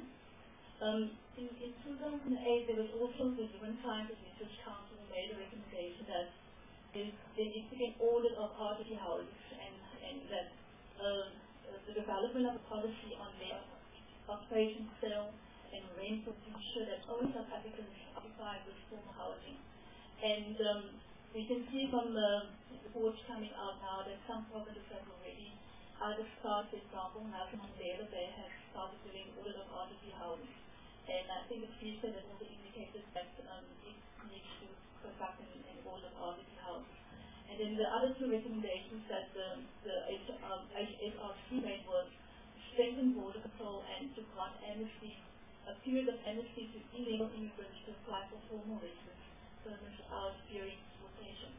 Um, in, in two thousand eight, there was also the Human Sciences Research Council made a recommendation that there, there needs to be an audit of R T D houses, and, and that uh, the development of a policy on their occupation, sale, and rental to ensure that only South Africans occupy with formal housing. And um, we can see from the reports coming out now that some properties have already other states, for example, Nelson Mandela Bay has started doing audit of R D P houses. And I think the P C that also indicated that um, it needs to conduct an, an audit of R D P houses. And then the other two recommendations that the, the H S R C made was strengthen border control and to grant amnesty, a period of amnesty to illegal immigrants to apply for formal residence permits without fearing deportation.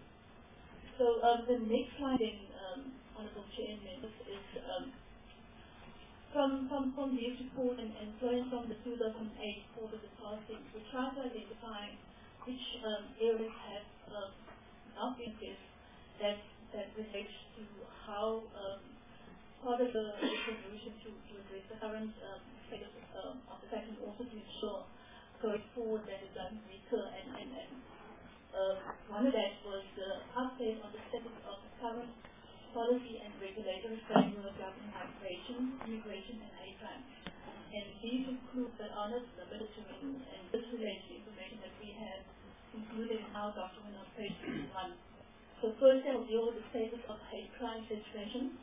So um, the next slide then, um, Honourable Chair and members, is um, from, from, from these reports and, and flowing from the two thousand eight report of the tasking, we try to identify which um, areas have um, not been addressed that, that relates to how um, part of the solution to, to address the current um, state of, um, of the fact and also to ensure going forward that it doesn't recur. And, and, and uh, one of that was the update on the status of the current policy and regulatory framework governing migration, immigration, and hate crimes. And these include but are not limited to, in, and this relates to information that we have included in our document on page twenty-one. So first, I will deal with the status of hate crimes legislation.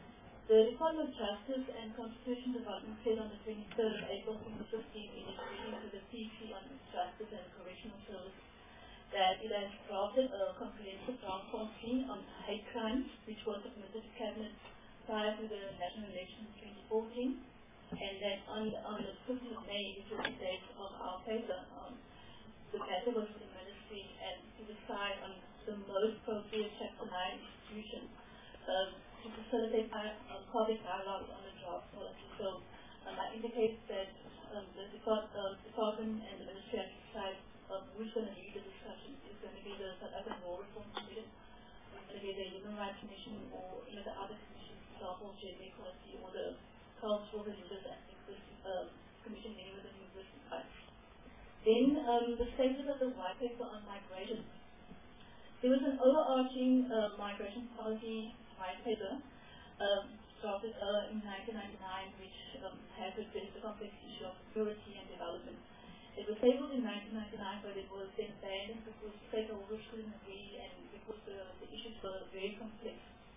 The Department of Justice and Constitution Development said on the twenty-third of April twenty fifteen in its reading to the P C on Justice and Correctional Service that it has drafted a comprehensive draft policy on hate crimes, which was submitted to Cabinet prior to the national election in twenty fourteen, and that on, on the fifteenth of May, which was the date of our paper, um, the matter was for the Ministry and to decide on the most appropriate Chapter nine institution um, to facilitate uh, public dialogue on the draft policy. So um, I indicate that um, the depart, uh, Department and the Ministry have decided um, who's going to lead the discussion. Is going to be the South African Law Reform Committee, it's going to be the Human Rights Commission, or any of the other commissions, for example, gender equality, or the Council of Religious and Linguistic uh, Commission dealing with the linguistic rights. Then um, the status of the white paper on migration. There was an overarching uh, migration policy white paper um, drafted uh, in nineteen ninety-nine, which um, has addressed the complex issue of security and development. It was tabled in nineteen ninety-nine, but it was then abandoned because stakeholders couldn't agree and because the, the issues were very complex.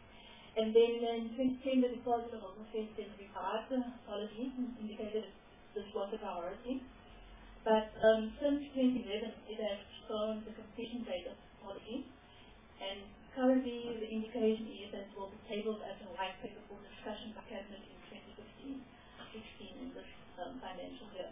And then in twenty ten, the Department of Home Affairs then revised the policy and indicated that this was a priority. But um, since twenty eleven, it has shown the completion date of the policy. And currently, the indication is that it will be tabled as a white paper for discussion by Cabinet in twenty fifteen sixteen in this um, financial year.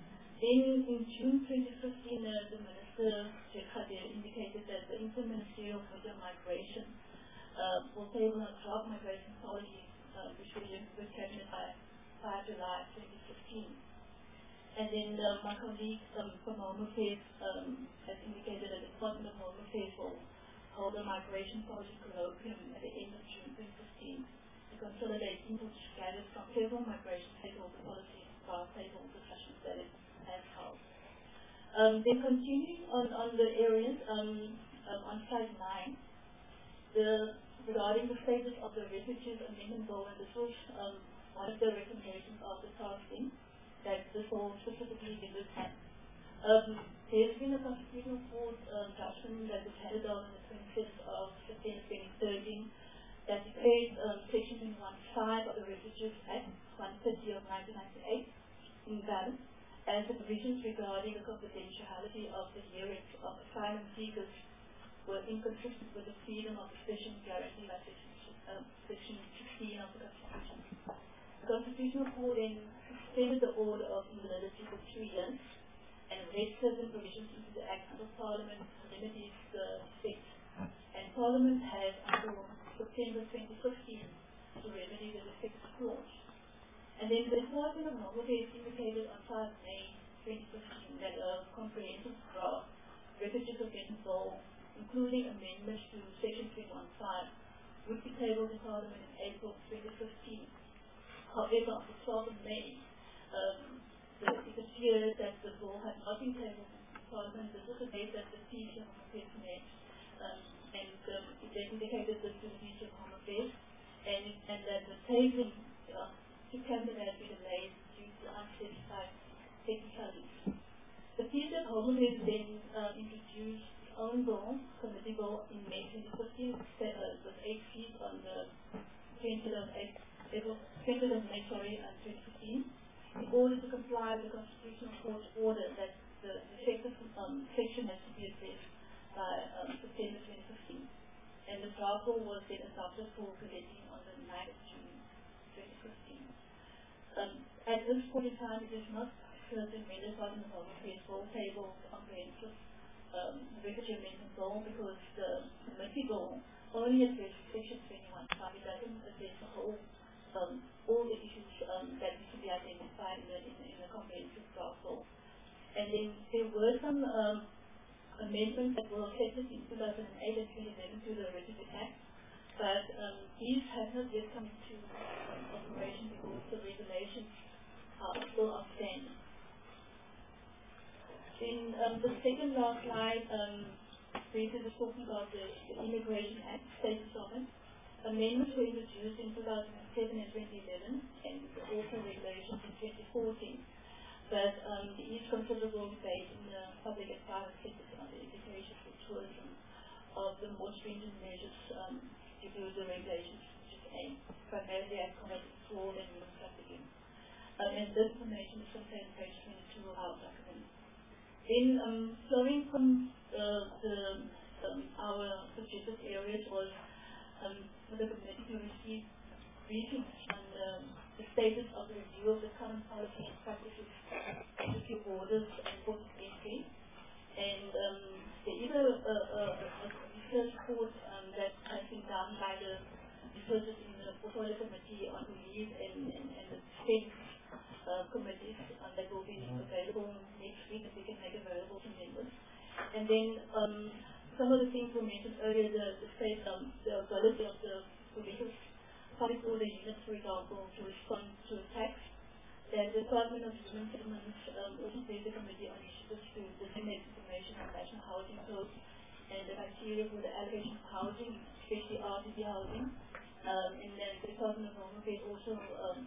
Then in June twenty fifteen, uh, the Minister, Sheikh Khadir, indicated that the Interministerial Committee on Migration uh, will table a draft migration policy, uh, which will be with Cabinet by, by July twenty fifteen. And then uh, my colleague um, from Home Affairs um, has indicated that the Department of Home Affairs will hold a migration policy colloquium at the end of June twenty fifteen to consolidate inputs gathered from several migration stakeholder policy roundtable discussions that it has held. Um, then continuing on, on the areas um, um, on slide nine, the, regarding the status of the Refugees Amendment Bill, and this was um, one of the recommendations of the tasking that this will specifically be looked at. Um, there's been a constitutional court uh, judgment that was handed down on the twenty-fifth of September twenty thirteen that declared um, Section twenty-one point five of the Refugees Act one thirty of nineteen ninety-eight invalid, as the provisions regarding the confidentiality of the hearings of asylum seekers were inconsistent with the freedom of expression guaranteed by Section, uh, Section sixteen of the Constitution. The Constitutional Court then suspended the order of invalidity for three years and read certain provisions into the Act until Parliament remedies the effect. And Parliament has until September twenty fifteen to remedy the defective clause. And then the Department of Home Affairs indicated on five May twenty fifteen that a comprehensive draft Refugees Amendment Bill, including amendments to Section twenty-one point five, would be tabled in Parliament in April twenty fifteen. However, on the twelfth of May, um, the, it appeared that the bill had not been tabled in Parliament. This was a date that the P C of Home Affairs met, um, and um, it indicated this to the P C of Home Affairs, and, and that the tabling uh, to Cabinet has been delayed due to unspecified technicalities. The P C of Home Affairs then uh, introduced its own bill, committee bill, in May twenty fifteen, uh, with eight seats on the twentieth of it was printed and made, sorry, in twenty fifteen, in order to comply with the Constitutional Court's order that the effective um, section has to be addressed by um, September twenty fifteen. And the draft law was then adopted for collecting on the ninth of June twenty fifteen. Um, at this point in time, it is not certain whether Department of Home Affairs will table the comprehensive um, regulatory amendment bill, because the committee bill only addresses section twenty-one. It doesn't address the whole, um, all the issues um, that need to be identified in the, in the, in the comprehensive draft bill. And then there were some um, amendments that were effective in two thousand eight and twenty eleven to the Register Act, but um, these have not yet come into um, operation because the regulations are still outstanding. In um, the second last slide, um, briefly was talking about the, the Immigration Act, status of it. Amendments were introduced in two thousand seven and twenty eleven, and also regulations in twenty fourteen. But um, there is considerable debate in the public and private sectors on the implications for tourism of the more stringent measures um, to do the regulations, which is aimed primarily at combating fraud and human trafficking. Um, and this information is contained on page twenty-two of our document. Then, um, flowing from uh, the, um, our suggested areas was um, for the committee to receive briefings on um, the status of the review of the current policy and practices to secure borders and port of entry. And um, there is a, a, a, a research report um, that has been done by the researchers in the Portfolio Committee on Relief and, and, and the Defense uh, committees um, that will be available next week, and we can make available to members. And then um, some of the things were mentioned earlier, the, the state, um, the ability of the police public order units, for example, to respond to attacks. The Department of Human Settlements um, also plays a committee on initiatives to disseminate information on national housing codes and the criteria for the allocation of housing, especially R T P housing. Um, and then the Department of Home Affairs also um,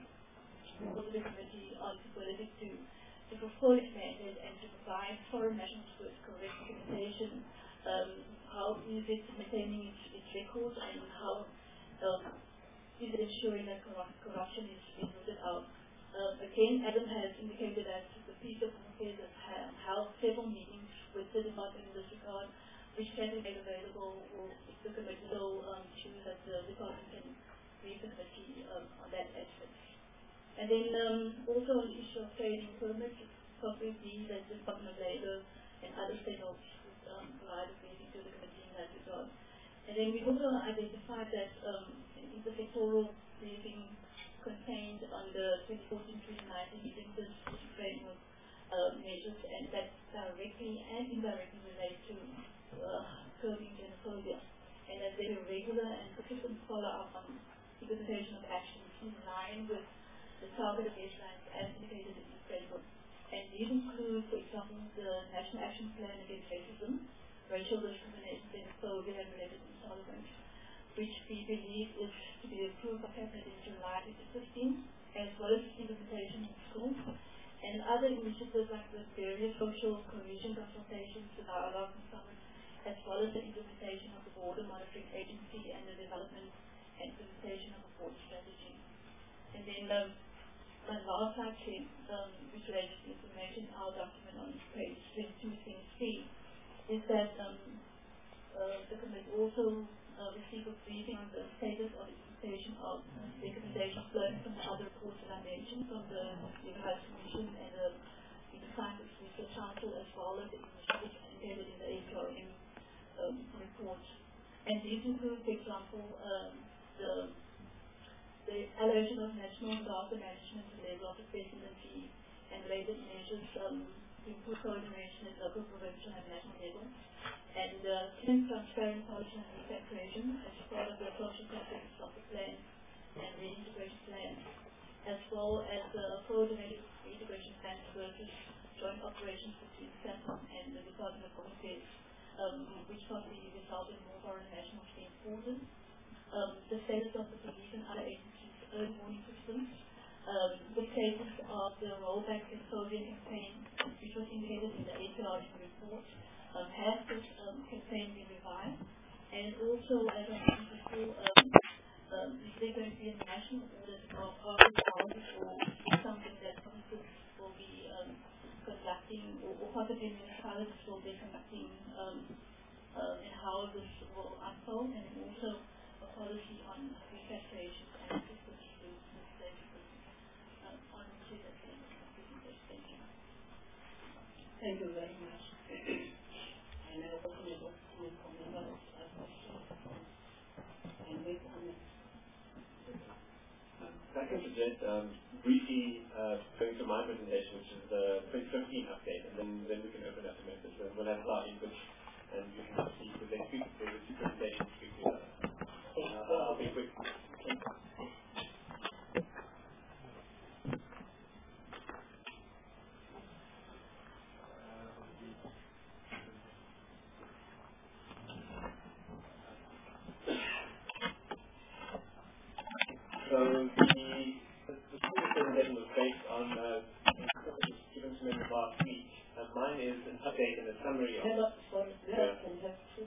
also the committee on its ability to, to fulfill its mandate and to provide foreign nationals with correct documentation. Um, how is it maintaining its, its records, and how um, is it ensuring that corrupt, corruption is, is rooted out. Uh, again, Adam has indicated that the Peace of Affairs has held several meetings with the department in this regard, which can be made available, or if the committee will um, choose that the department can brief the committee um, on that aspect. And then um, also on the issue of trading permits, it's possibly that the Department of Labour and other stakeholders would um, provide a briefing to the committee in that regard. And then we also identified that um, an intersectoral briefing contained on the twenty fourteen to twenty nineteen meetings framework uh, measures, and that directly and indirectly relate to uh, curbing xenophobia, and that there are regular and consistent follow-up on implementation of actions in line with the targeted baselines as indicated in the framework. And these include, for example, the National Action Plan Against Racism, Racial Discrimination, Xenophobia, and Related Intolerance, which we believe is to be approved by Cabinet in July twenty fifteen, as well as implementation in schools, and other initiatives like the various social cohesion consultations, the dialogue and summits, as well as the implementation of the Border Monitoring Agency and the development and implementation of a border strategy. And then um, my last slide, um, which relates to information in our document on page twenty-two to twenty-three, is that um, uh, the committee also uh, received a briefing on the status of implementation of recommendations learned from the other reports that I mentioned, from the Human Rights Commission and the Human Sciences Research Council, as well as the initiatives embedded in the A P R M um, report. And these include, for example, um, the the allocation of national disaster management to the level of the presidency and related measures um, to improve coordination at local, provincial, and national level, and uh, clean, transparent policy and repatriation as part of the social context profit plan and reintegration plan, as well as the uh, coordinated reintegration plans versus joint operations between SAMHSA and the Department of Home Affairs, um, which possibly result in more foreign nationals being imported. Um, the status of the police and other agencies' early warning systems, um, the status of the rollback and Soviet campaign, which was indicated in the A P R report, um, has this um, campaign been revived, and also, as I mentioned before, um, um, is there going to be a national order to in, um, uh, in how this will unfold, and also a policy on repatriation and assistance to displaced persons. Um, on to that end of my presentation. Thank you. Thank you very much. And I open it up to members as questions and make comments. I can suggest um, briefly uh, going to my presentation, which is the twenty fifteen update, and then, then we can open up the members. And we'll have our input, and you can see because they speak, the two presentations speak together. Uh, I'll be quick. So the, the, the presentation was based on uh, given to members last week. Uh, mine is an update and a summary of. Hello, sorry, Yeah. can have to.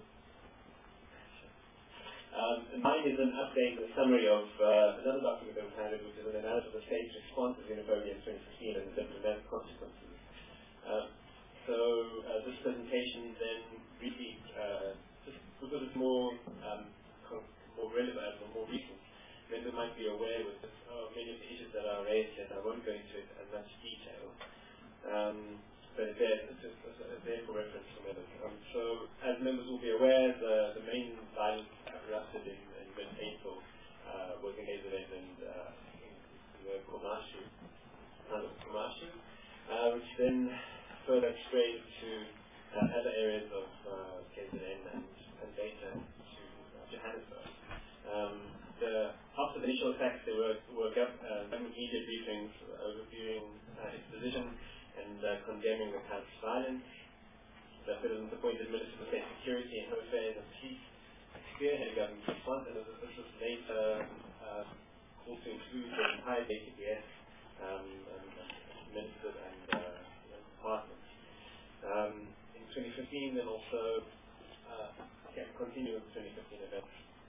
Um, and mine is an update and a summary of uh, another document that was handed, which is an analysis of the state's response to xenophobia in twenty fifteen and the diplomatic consequences. Uh, so uh, this presentation then really, uh, just because it's more um, more relevant or more recent, members might be aware with this, oh, many of the issues that are raised here. I won't go into it in much detail, um, but it's there, it's, just, it's there for reference for members. Um, so, as members will be aware, the, the main violence erupted in, in mid-April, uh, was in Gazaret and uh, in, in the Kumashu, town of Kumashu, uh, which then further strayed to uh, other areas of uh, K Z N and, and later to uh, Johannesburg. Um, the, after the initial attacks, there were, were gov uh, government media briefings overviewing uh, its position and uh, condemning the country's violence. The President appointed Minister for State Security and Home Affairs and Peace to spearhead a government response, and this was later uh, called to include the entire J C P S um, and, and ministers and uh, departments. Um, in twenty fifteen, then also uh, yeah, continue with twenty fifteen events.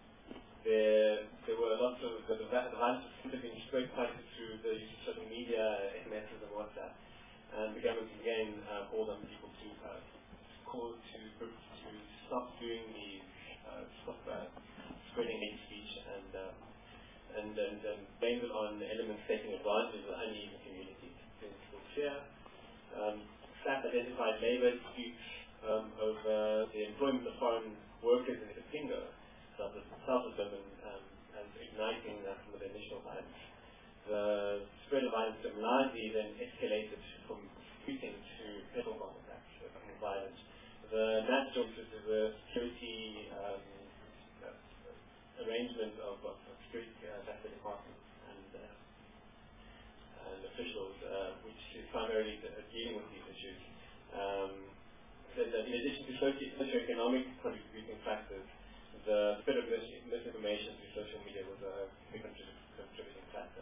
There, there were lots of the, the, the violence was being spread quite through the use of social media, S M Ses, and WhatsApp, and the government again uh, called on people to uh, call to to stop doing these, uh, stop uh, spreading hate speech, and uh, and and, and blamed it on elements taking advantage of the uneven communities. Fear. Um, S A P identified labour disputes um, over the employment of foreign workers in Ipingo, south of Durban, um, and igniting that from the initial violence. The spread of violence in Malawi then escalated from shooting to petrol bomb attacks, becoming violent. The N A T joined with the security um, uh, arrangement of, of security uh, department and, uh, and officials, uh, which is primarily uh, dealing with these issues. Um, said that in addition to socio-economic contributing factors, the spread of mis misinformation through social media was a big contributing factor.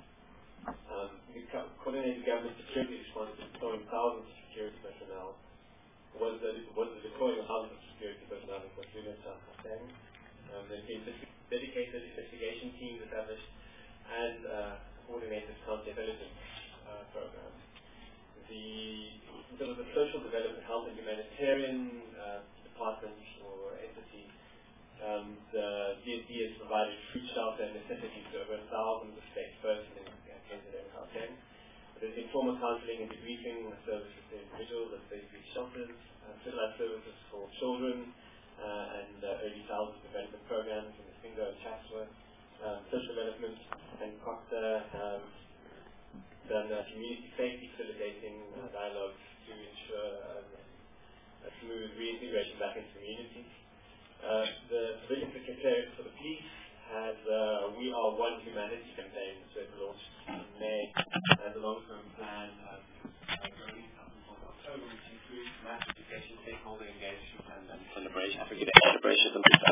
Um, the co coordinated government security response to deploying thousands of security personnel was the, was the deploying of thousands of security personnel in KwaZulu and South Gauteng. Um, there's been dedicated investigation teams established and uh, coordinated counter-intelligence uh, program. The, there was a social development, health and humanitarian uh, department or entity. Um, the D S D has provided food, shelter, and necessities to over a thousand displaced persons in K Z N and Gauteng. There's informal counselling and debriefing services to individuals at basic shelters, uh, satellite services for children, uh, and uh, early childhood development programs in Ipingo and Chatsworth, um, social development, and Costa um, done uh, community safety facilitating uh, dialogues to ensure um, a smooth reintegration back into communities. Uh, the Civilian Secretariat for the Police has uh, We Are One Humanity campaign, so it launched in May as a long-term plan um, uh, going up until October, which includes mass education, stakeholder engagement, and, and celebration, Africa Day celebration.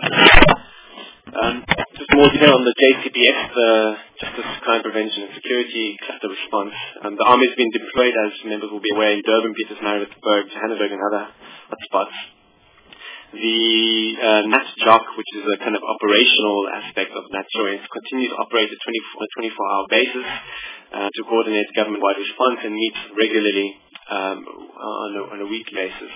Um, just more detail on the J C P S, the Justice, Crime Prevention and Security Cluster Response. Um, the Army has been deployed, as members will be aware, in Durban, Pietermaritzburg, Johannesburg, and other hotspots. The uh, N A T J O C, which is a kind of operational aspect of N A T Joints, continues to operate at a twenty-four hour basis uh, to coordinate government-wide response and meet regularly um, on, a, on a weekly basis.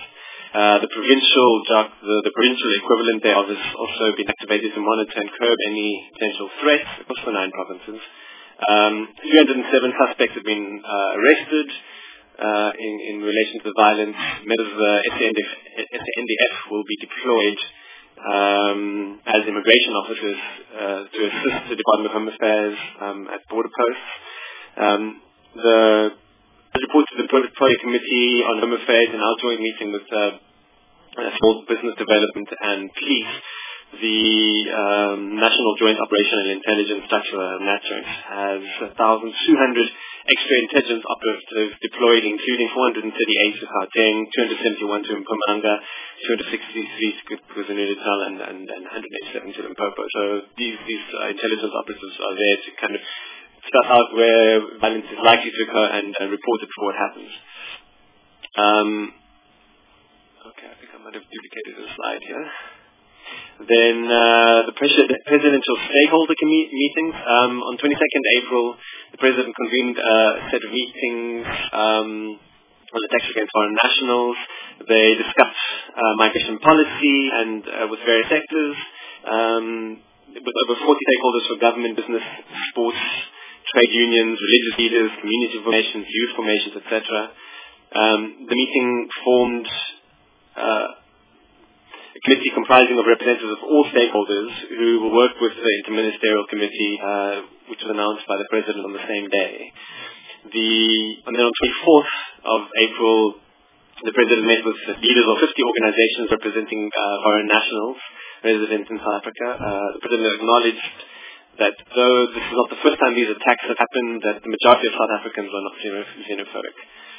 Uh, the provincial the, the provincial equivalent thereof has also been activated to monitor and curb any potential threats across the nine provinces. Um, three hundred seven suspects have been uh, arrested uh, in, in relation to the violence. Members of the S A N D F will be deployed um, as immigration officers uh, to assist the Department of Home Affairs um, at border posts. Um, the report to the Project Committee on Home Affairs in our joint meeting with uh, Small Business Development and Police, the um, National Joint Operational Intelligence Structure, NATJOINT, has one thousand two hundred extra intelligence operatives deployed, including four hundred thirty-eight to Gauteng, two hundred seventy-one to Mpumalanga, two hundred sixty-three to KwaZulu-Natal, and, and, and one hundred eighty-seven to Limpopo. So these, these uh, intelligence operatives are there to kind of stuff out where violence is likely to occur and uh, report it before it happens. Um, okay, I think I might have duplicated the slide here. Then uh, the presidential stakeholder meetings. Um, on twenty-second April, the president convened a set of meetings um, on the tax against foreign nationals. They discussed uh, migration policy and uh, with various sectors, um, with over forty stakeholders for government, business, sports, trade unions, religious leaders, community formations, youth formations, et cetera. Um, the meeting formed uh, a committee comprising of representatives of all stakeholders who will work with the Interministerial Committee, uh, which was announced by the President on the same day. The, and then on twenty-fourth of April, the President met with leaders of fifty organizations representing uh, foreign nationals resident in South Africa. Uh, the President acknowledged that though this is not the first time these attacks have happened, that the majority of South Africans are not xenophobic.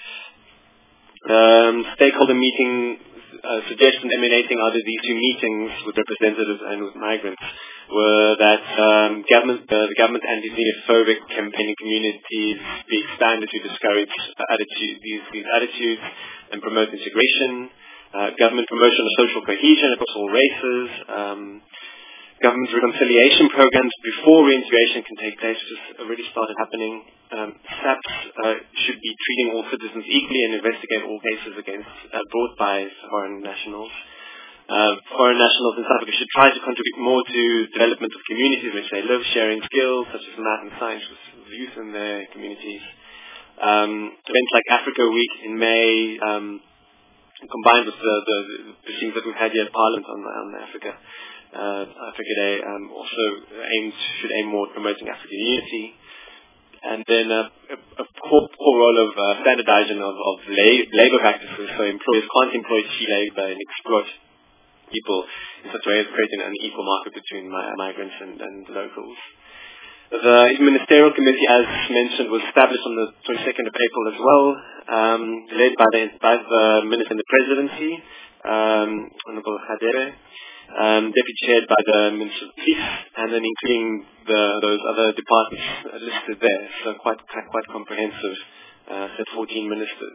Um, stakeholder meeting uh, suggestions emanating out of these two meetings with representatives and with migrants were that um, government, uh, the government anti-xenophobic campaigning communities be expanded to discourage uh, attitude, these, these attitudes and promote integration, uh, government promotion of social cohesion across all races, um, government reconciliation programs before reintegration can take place, which has already started happening. Um, SAPS uh, should be treating all citizens equally and investigate all cases against uh, brought by foreign nationals. Uh, foreign nationals in South Africa should try to contribute more to development of communities in which they live, sharing skills such as math and science with youth in their communities. Um, events like Africa Week in May, um, combined with the, the, the things that we've had here at Parliament on, on Africa. Uh, Africa Day um, also aims should aim more at promoting African unity, and then uh, a, a core, core role of uh, standardizing of, of la- labor practices, so employers can't employ cheap labor and exploit people in such a way as creating an equal market between mi- migrants and, and locals. The Ministerial Committee, as mentioned, was established on the twenty-second of April as well, um, led by the, by the Minister in the Presidency, um, Honorable Hadere. Um, deputy chaired by the Minister of Police, and then including the, those other departments listed there. So quite quite, quite comprehensive. Uh, said fourteen ministers.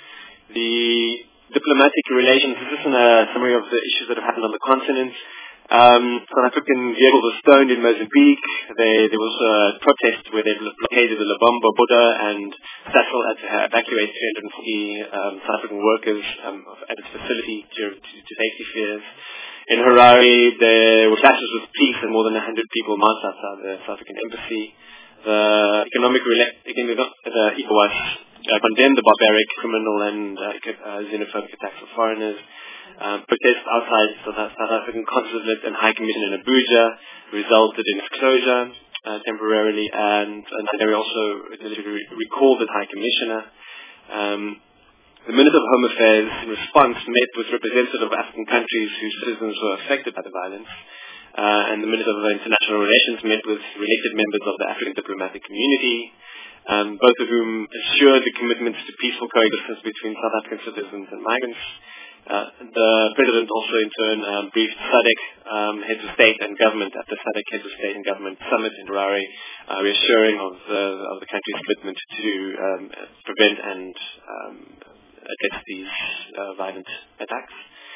The diplomatic relations. This is a summary of the issues that have happened on the continent. Um, South African vehicles were stoned in Mozambique. They, there was a protest where they blockaded the Lubombo border, and Sasol had to evacuate three hundred forty um, South African workers um, at its facility due to, to safety fears. In Harare, there were clashes with police and more than one hundred people marched outside the South African embassy. The economic rela- the ECOWAS uh, condemned the barbaric, criminal and uh, uh, xenophobic attacks of foreigners. Um, protests outside South, South African consulate and High Commission in Abuja resulted in its closure uh, temporarily, and, and they also recalled the High Commissioner. Um, The Minister of Home Affairs, in response, met with representatives of African countries whose citizens were affected by the violence, uh, and the Minister of International Relations met with related members of the African diplomatic community, um, both of whom assured the commitment to peaceful coexistence between South African citizens and migrants. Uh, the President also, in turn, um, briefed SADC um, heads of state and government at the SADC heads of state and government summit in Harare, uh, reassuring of the, of the country's commitment to um, prevent and um, against these uh, violent attacks.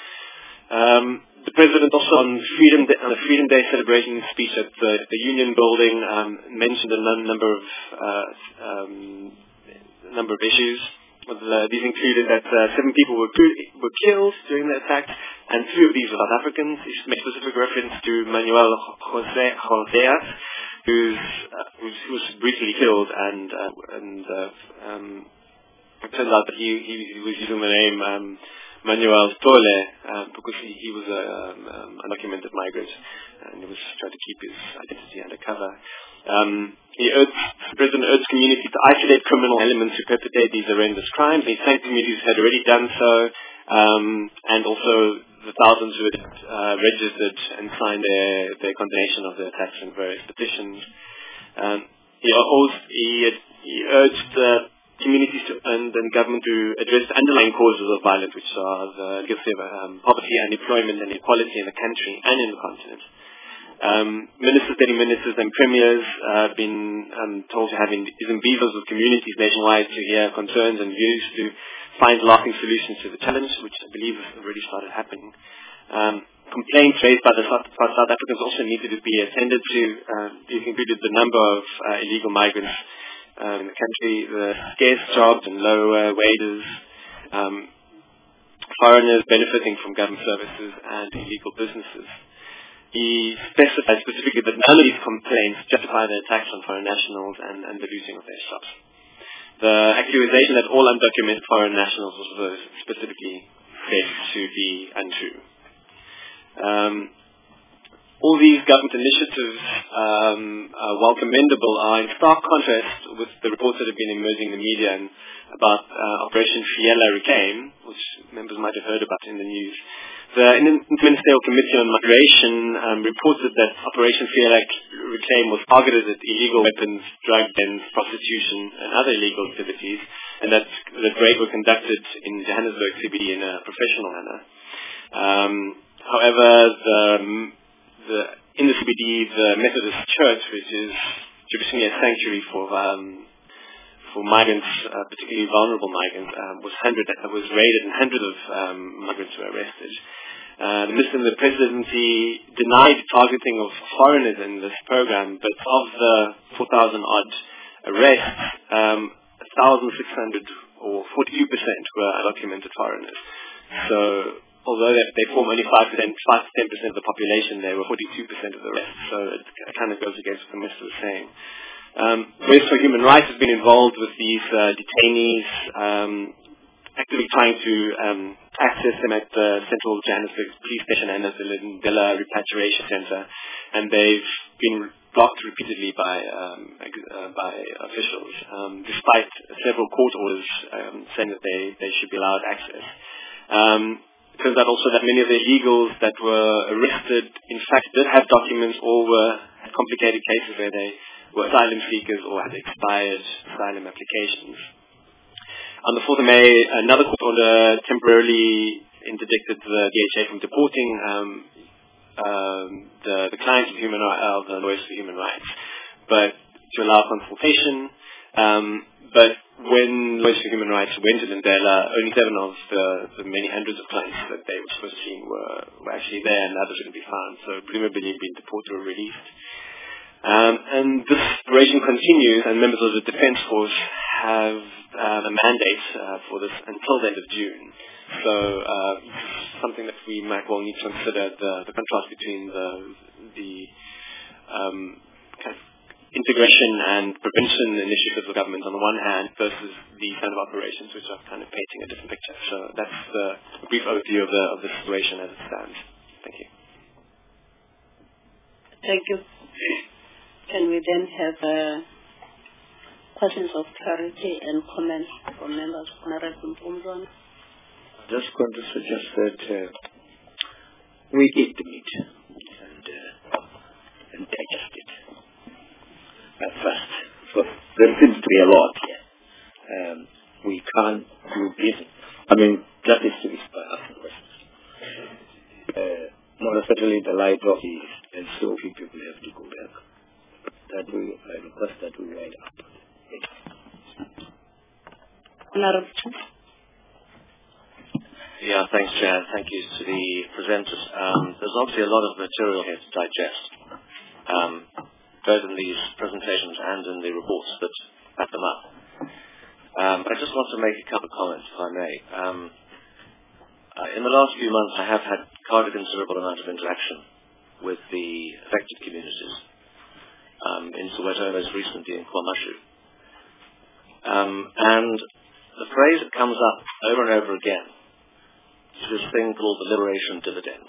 Um, the President also on Freedom Day, on the Freedom Day celebration speech at the, the Union Building um, mentioned a n- number of uh, um, number of issues. well, uh, these included that uh, seven people were, were killed during the attack, and three of these were South Africans. He made specific reference to Manuel Jose Joseas, who's, uh, who's, who was brutally killed, and uh, and uh, um, it turns out that he, he, he was using the name um, Manuel Tole uh, because he, he was a um, um, undocumented migrant, and he was trying to keep his identity undercover. Um, he urged, the president urged communities to isolate criminal elements who perpetrate these horrendous crimes. He thanked communities who had already done so, um, and also the thousands who had uh, registered and signed their, their condemnation of the attacks in various petitions. Um, he also he, he urged uh, communities to, and, and government to address the underlying causes of violence, which are the guilty of um, poverty, unemployment, and inequality in the country and in the continent. Um, ministers, deputy ministers, and premiers have uh, been um, told to have in, in visas with communities nationwide to hear concerns and views to find lasting solutions to the challenge, which I believe has already started happening. Um, complaints raised by the South, by South Africans also needed to be attended to. Uh, these included the number of uh, illegal migrants um, in the country, the scarce jobs and low uh, wages, um, foreigners benefiting from government services, and illegal businesses. He specified specifically that none of these complaints justify the attacks on foreign nationals and, and the looting of their shops. The accusation that all undocumented foreign nationals was also specifically said to be untrue. Um, all these government initiatives, um, uh, while commendable, are in stark contrast with the reports that have been emerging in the media and about uh, Operation Fiela Reclaim, which members might have heard about in the news. The Interministerial Committee on Migration um, reported that Operation Fiela Reclaim was targeted at illegal weapons, drug dens, prostitution, and other illegal activities, and that the raid were conducted in Johannesburg C B D in a professional manner. Um, however, the, the, in the C B D, the Methodist Church, which is traditionally a sanctuary for um, for migrants, uh, particularly vulnerable migrants, um, was, hundred, uh, was raided and hundreds of um, migrants were arrested. Uh, the Minister of the Presidency denied targeting of foreigners in this program, but of the four thousand odd arrests, um, one thousand six hundred or forty-two percent were undocumented foreigners. So although they, they form only five to ten percent of the population, they were forty-two percent of the rest. So it, it kind of goes against what the Minister was saying. Um, West for Human Rights has been involved with these uh, detainees, um, actively trying to um, access them at the Central Johannesburg Police Station and at the Lindela Repatriation Center, and they've been blocked repeatedly by um, uh, by officials, um, despite several court orders um, saying that they, they should be allowed access. Um, it turns out also that many of the illegals that were arrested, in fact, did have documents or were had complicated cases where they were asylum seekers or had expired asylum applications. On the fourth of May, another court order temporarily interdicted the D H A from deporting um, um, the, the clients of human rights, uh, the lawyers for human rights, but to allow consultation. Um, but when lawyers for human rights went to Lindela, only seven of the, the many hundreds of clients that they were supposed to see were, were actually there, and others couldn't be found. So presumably being deported or released. Um, and this operation continues, and members of the Defence Force have uh, a mandate uh, for this until the end of June. So uh, something that we might well need to consider, the, the contrast between the, the um, kind of integration and prevention initiatives of government on the one hand versus these kind of operations, which are kind of painting a different picture. So that's the brief overview of the, of the situation as it stands. Thank you. Thank you. Can we then have uh, questions of clarity and comments from members? I'm just going to suggest that uh, we eat the meat and, uh, and digest it at first. So there seems to be a lot here. Um, we can't do business. I mean, that is to be by asking questions. Uh, more especially in the light of the and so few people have to go back. That we I request that we wind up. Yeah, thanks, Chair. Thank you to the presenters. Um, there's obviously a lot of material here to digest, um, both in these presentations and in the reports that back them up. Um, I just want to make a couple of comments, if I may. Um, uh, in the last few months, I have had quite a considerable amount of interaction with the affected communities, um, in Soweto, most recently in KwaMashu. Um, and the phrase that comes up over and over again is this thing called the liberation dividend.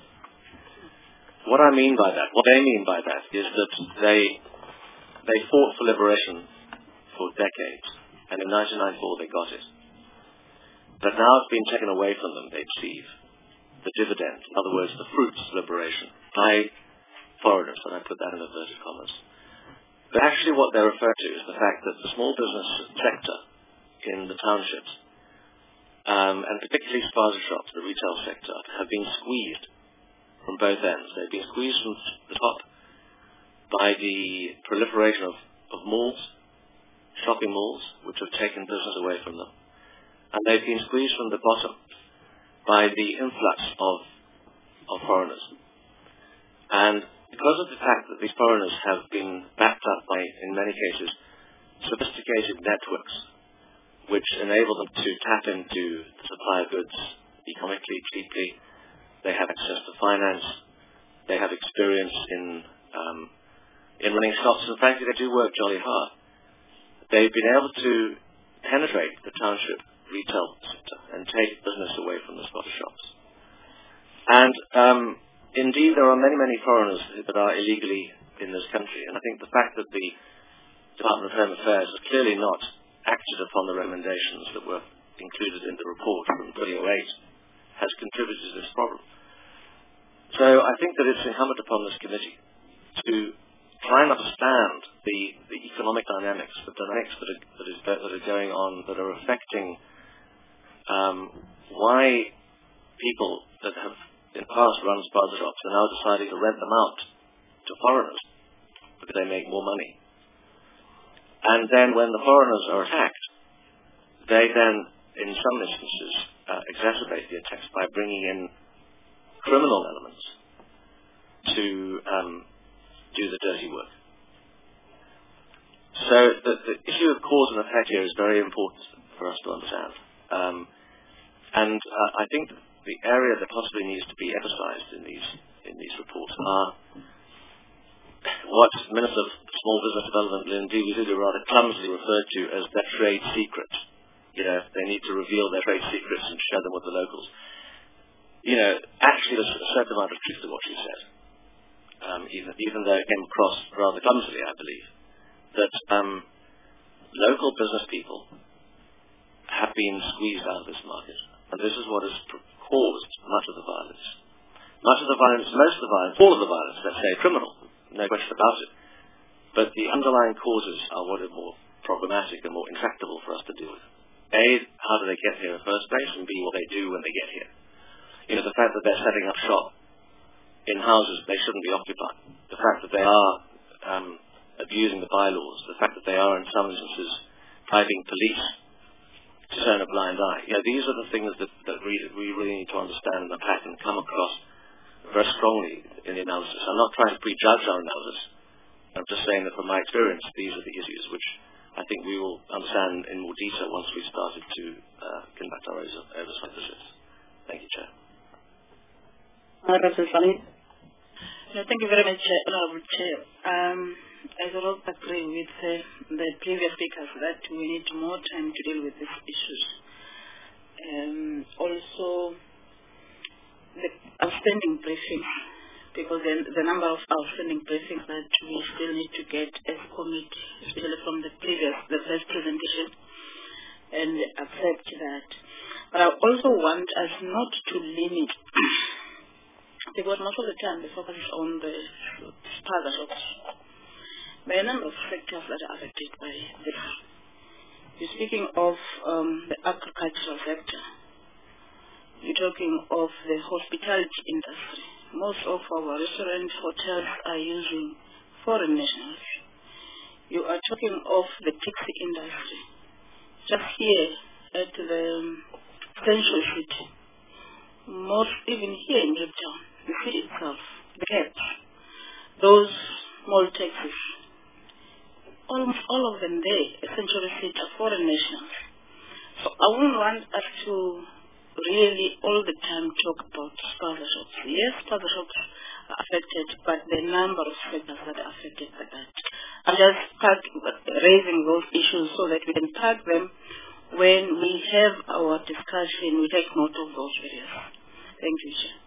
What I mean by that, what they mean by that, is that they they fought for liberation for decades, and in nineteen ninety-four they got it. But now it's been taken away from them, they perceive, the dividend, in other words, the fruits of liberation, by foreigners, and I put that in inverted commas. But actually what they refer to is the fact that the small business sector in the townships, um, and particularly spaza shops, the retail sector, have been squeezed from both ends. They've been squeezed from the top by the proliferation of, of malls, shopping malls, which have taken business away from them. And they've been squeezed from the bottom by the influx of, of foreigners. And because of the fact that these foreigners have been backed up by, in many cases, sophisticated networks, which enable them to tap into the supply of goods economically, cheaply, they have access to finance, they have experience in um, in running shops, and frankly they do work jolly hard. They've been able to penetrate the township retail sector and take business away from the spotter shops. And um, indeed there are many, many foreigners that are illegally in this country, and I think the fact that the Department of Home Affairs has clearly not acted upon the recommendations that were included in the report from twenty oh eight has contributed to this problem. So I think that it's incumbent upon this committee to try and understand the, the economic dynamics, the dynamics that are, that, is, that are going on, that are affecting um, why people that have in the past run spaza shops are now deciding to rent them out to foreigners because they make more money. And then when the foreigners are attacked, they then, in some instances, uh, exacerbate the attacks by bringing in criminal elements to um, do the dirty work. So the, the issue of cause and effect here is very important for us to understand. Um, and uh, I think the area that possibly needs to be emphasized in these in these reports are what Minister of Small Business Development, Lynn Dividu, rather clumsily referred to as their trade secret. You know, they need to reveal their trade secrets and share them with the locals. You know, actually there's a certain amount of truth to what she said, um, even, even though it came across rather clumsily, I believe, that um, local business people have been squeezed out of this market, and this is what has caused much of the violence. Much of the violence, most of the violence, all of the violence, let's say, criminal, no question about it. But the underlying causes are what are more problematic and more intractable for us to deal with. A, how do they get here in the first place, and B, what they do when they get here. You know, the fact that they're setting up shop in houses they shouldn't be occupied, the fact that they are um, abusing the bylaws, the fact that they are in some instances bribing police to turn a blind eye. You know, these are the things that, that we, we really need to understand and unpack and come across very strongly in the analysis. I'm not trying to prejudge our analysis. I'm just saying that from my experience, these are the issues which I think we will understand in more detail once we've started to uh, conduct our oversight visits. Thank you, Chair. Uh, no, thank you very much, Honourable Chair. Um, I sort of agree with uh, the previous speakers that we need more time to deal with these issues. Um, also, the outstanding briefings, because the, the number of outstanding briefings that we still need to get as a committee, especially from the previous, the first presentation, and accept that. But I also want us not to limit, because most of the time the focus is on the spaza shops. There are a number of sectors that are affected by this. You're speaking of um, the agricultural sector. You're talking of the hospitality industry. Most of our restaurants, hotels are using foreign nationals. You are talking of the taxi industry. Just here at the Central City, most, even here in Cape Town, the city itself, the cabs, those small taxis, almost all of them there essentially sit are foreign nationals. So I wouldn't want us to really all the time talk about spaza shops. Yes, spaza shops are affected, but the number of sectors that are affected by that. I'm just start raising those issues so that we can tag them when we have our discussion. We take note of those areas. Thank you, Chair.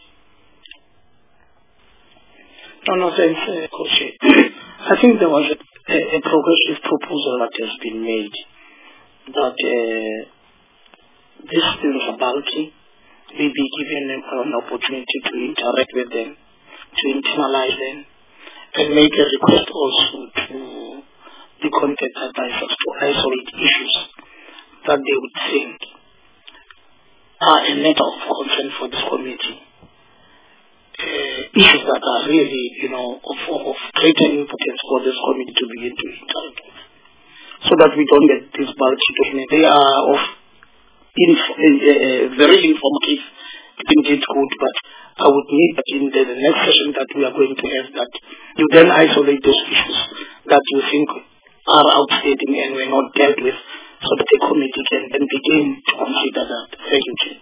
No, no, thanks, uh, Coach. I think there was a, a, a progressive proposal that has been made that uh, these things are bulky. We be given them an opportunity to interact with them, to internalize them, and make a request also to the content advisors to isolate issues that they would think are a matter of concern for this committee. Uh, issues that are really, you know, of, of greater importance for this committee to begin to interact with. So that we don't get these bulky documents. They are of inf- uh, very informative, indeed good, but I would need that in the, the next session that we are going to have, that you then isolate those issues that you think are outstanding and were not dealt with, so that the committee can then begin to consider that. Thank you, Chair.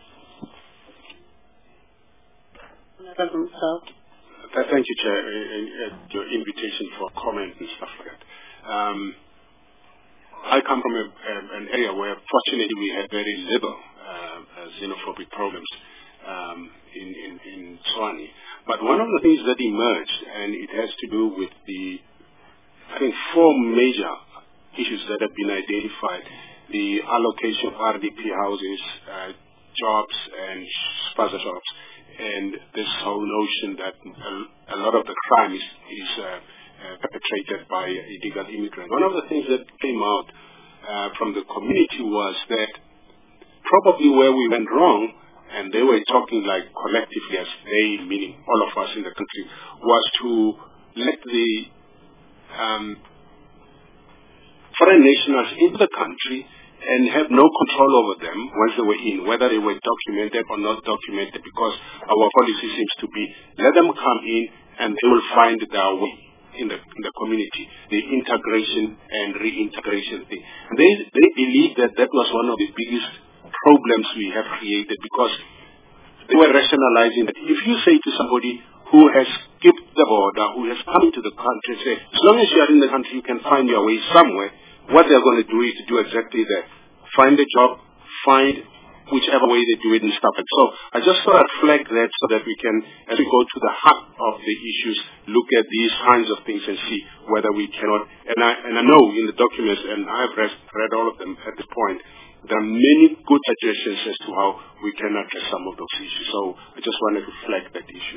Thank you, Chair, and your invitation for comment and stuff like that. Um, I come from a, an area where, fortunately, we had very little uh, xenophobic problems um, in, in, in Tshwane. But one of the things that emerged, and it has to do with the, I think, four major issues that have been identified: the allocation of R D P houses, uh, jobs, and spaza shops, and this whole notion that a, a lot of the crime is, is uh, uh, perpetrated by illegal immigrants. One of the things that came out uh, from the community was that probably where we went wrong, and they were talking like collectively as they, meaning all of us in the country, was to let the um, foreign nationals into the country and have no control over them once they were in, whether they were documented or not documented, because our policy seems to be let them come in and they will find their way in the, in the community, the integration and reintegration thing. And they, they believe that that was one of the biggest problems we have created, because they were rationalizing that if you say to somebody who has skipped the border, who has come into the country, say, as long as you are in the country, you can find your way somewhere, what they're going to do is to do exactly that. Find a job, find whichever way they do it and stuff. And so I just thought I'd flag that so that we can, as we go to the heart of the issues, look at these kinds of things and see whether we cannot. And I, and I know in the documents, and I've read, read all of them at this point, there are many good suggestions as to how we can address some of those issues. So I just wanted to flag that issue.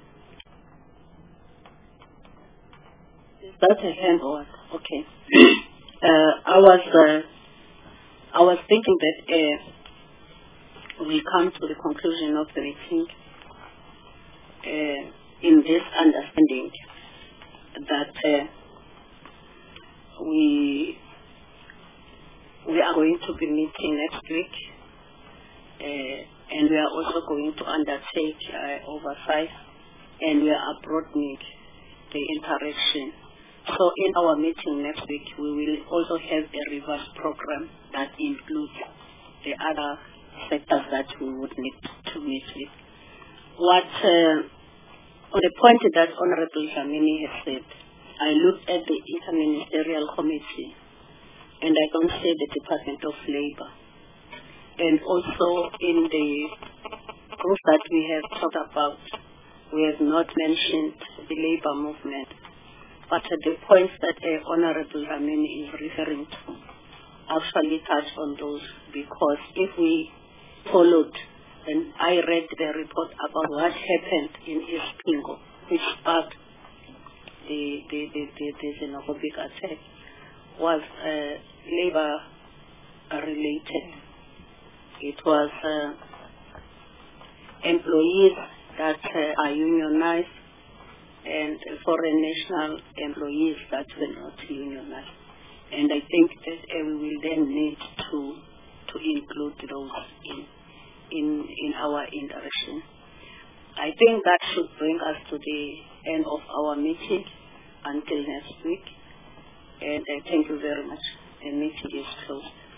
Is that a hand or what? Okay. Uh, I was uh, I was thinking that uh, we come to the conclusion of the meeting uh, in this understanding that uh, we we are going to be meeting next week, uh, and we are also going to undertake uh, oversight, and we are broadening the interaction. So in our meeting next week, we will also have a reverse program that includes the other sectors that we would need to meet with. What, uh, on the point that Honorable Dlamini has said, I looked at the interministerial committee, and I don't see the Department of Labor. And also in the group that we have talked about, we have not mentioned the labor movement. But uh, the points that uh, Honorable Dlamini is referring to actually touch on those, because if we followed, and I read the report about what happened in East Pingo, which sparked the, the, the, the, the xenophobic attack, was uh, labor related. It was uh, employees that uh, are unionized, and foreign national employees that were not unionized. And I think that uh, we will then need to to include those in in in our interaction. I think that should bring us to the end of our meeting until next week. And uh, thank you very much. The meeting is closed.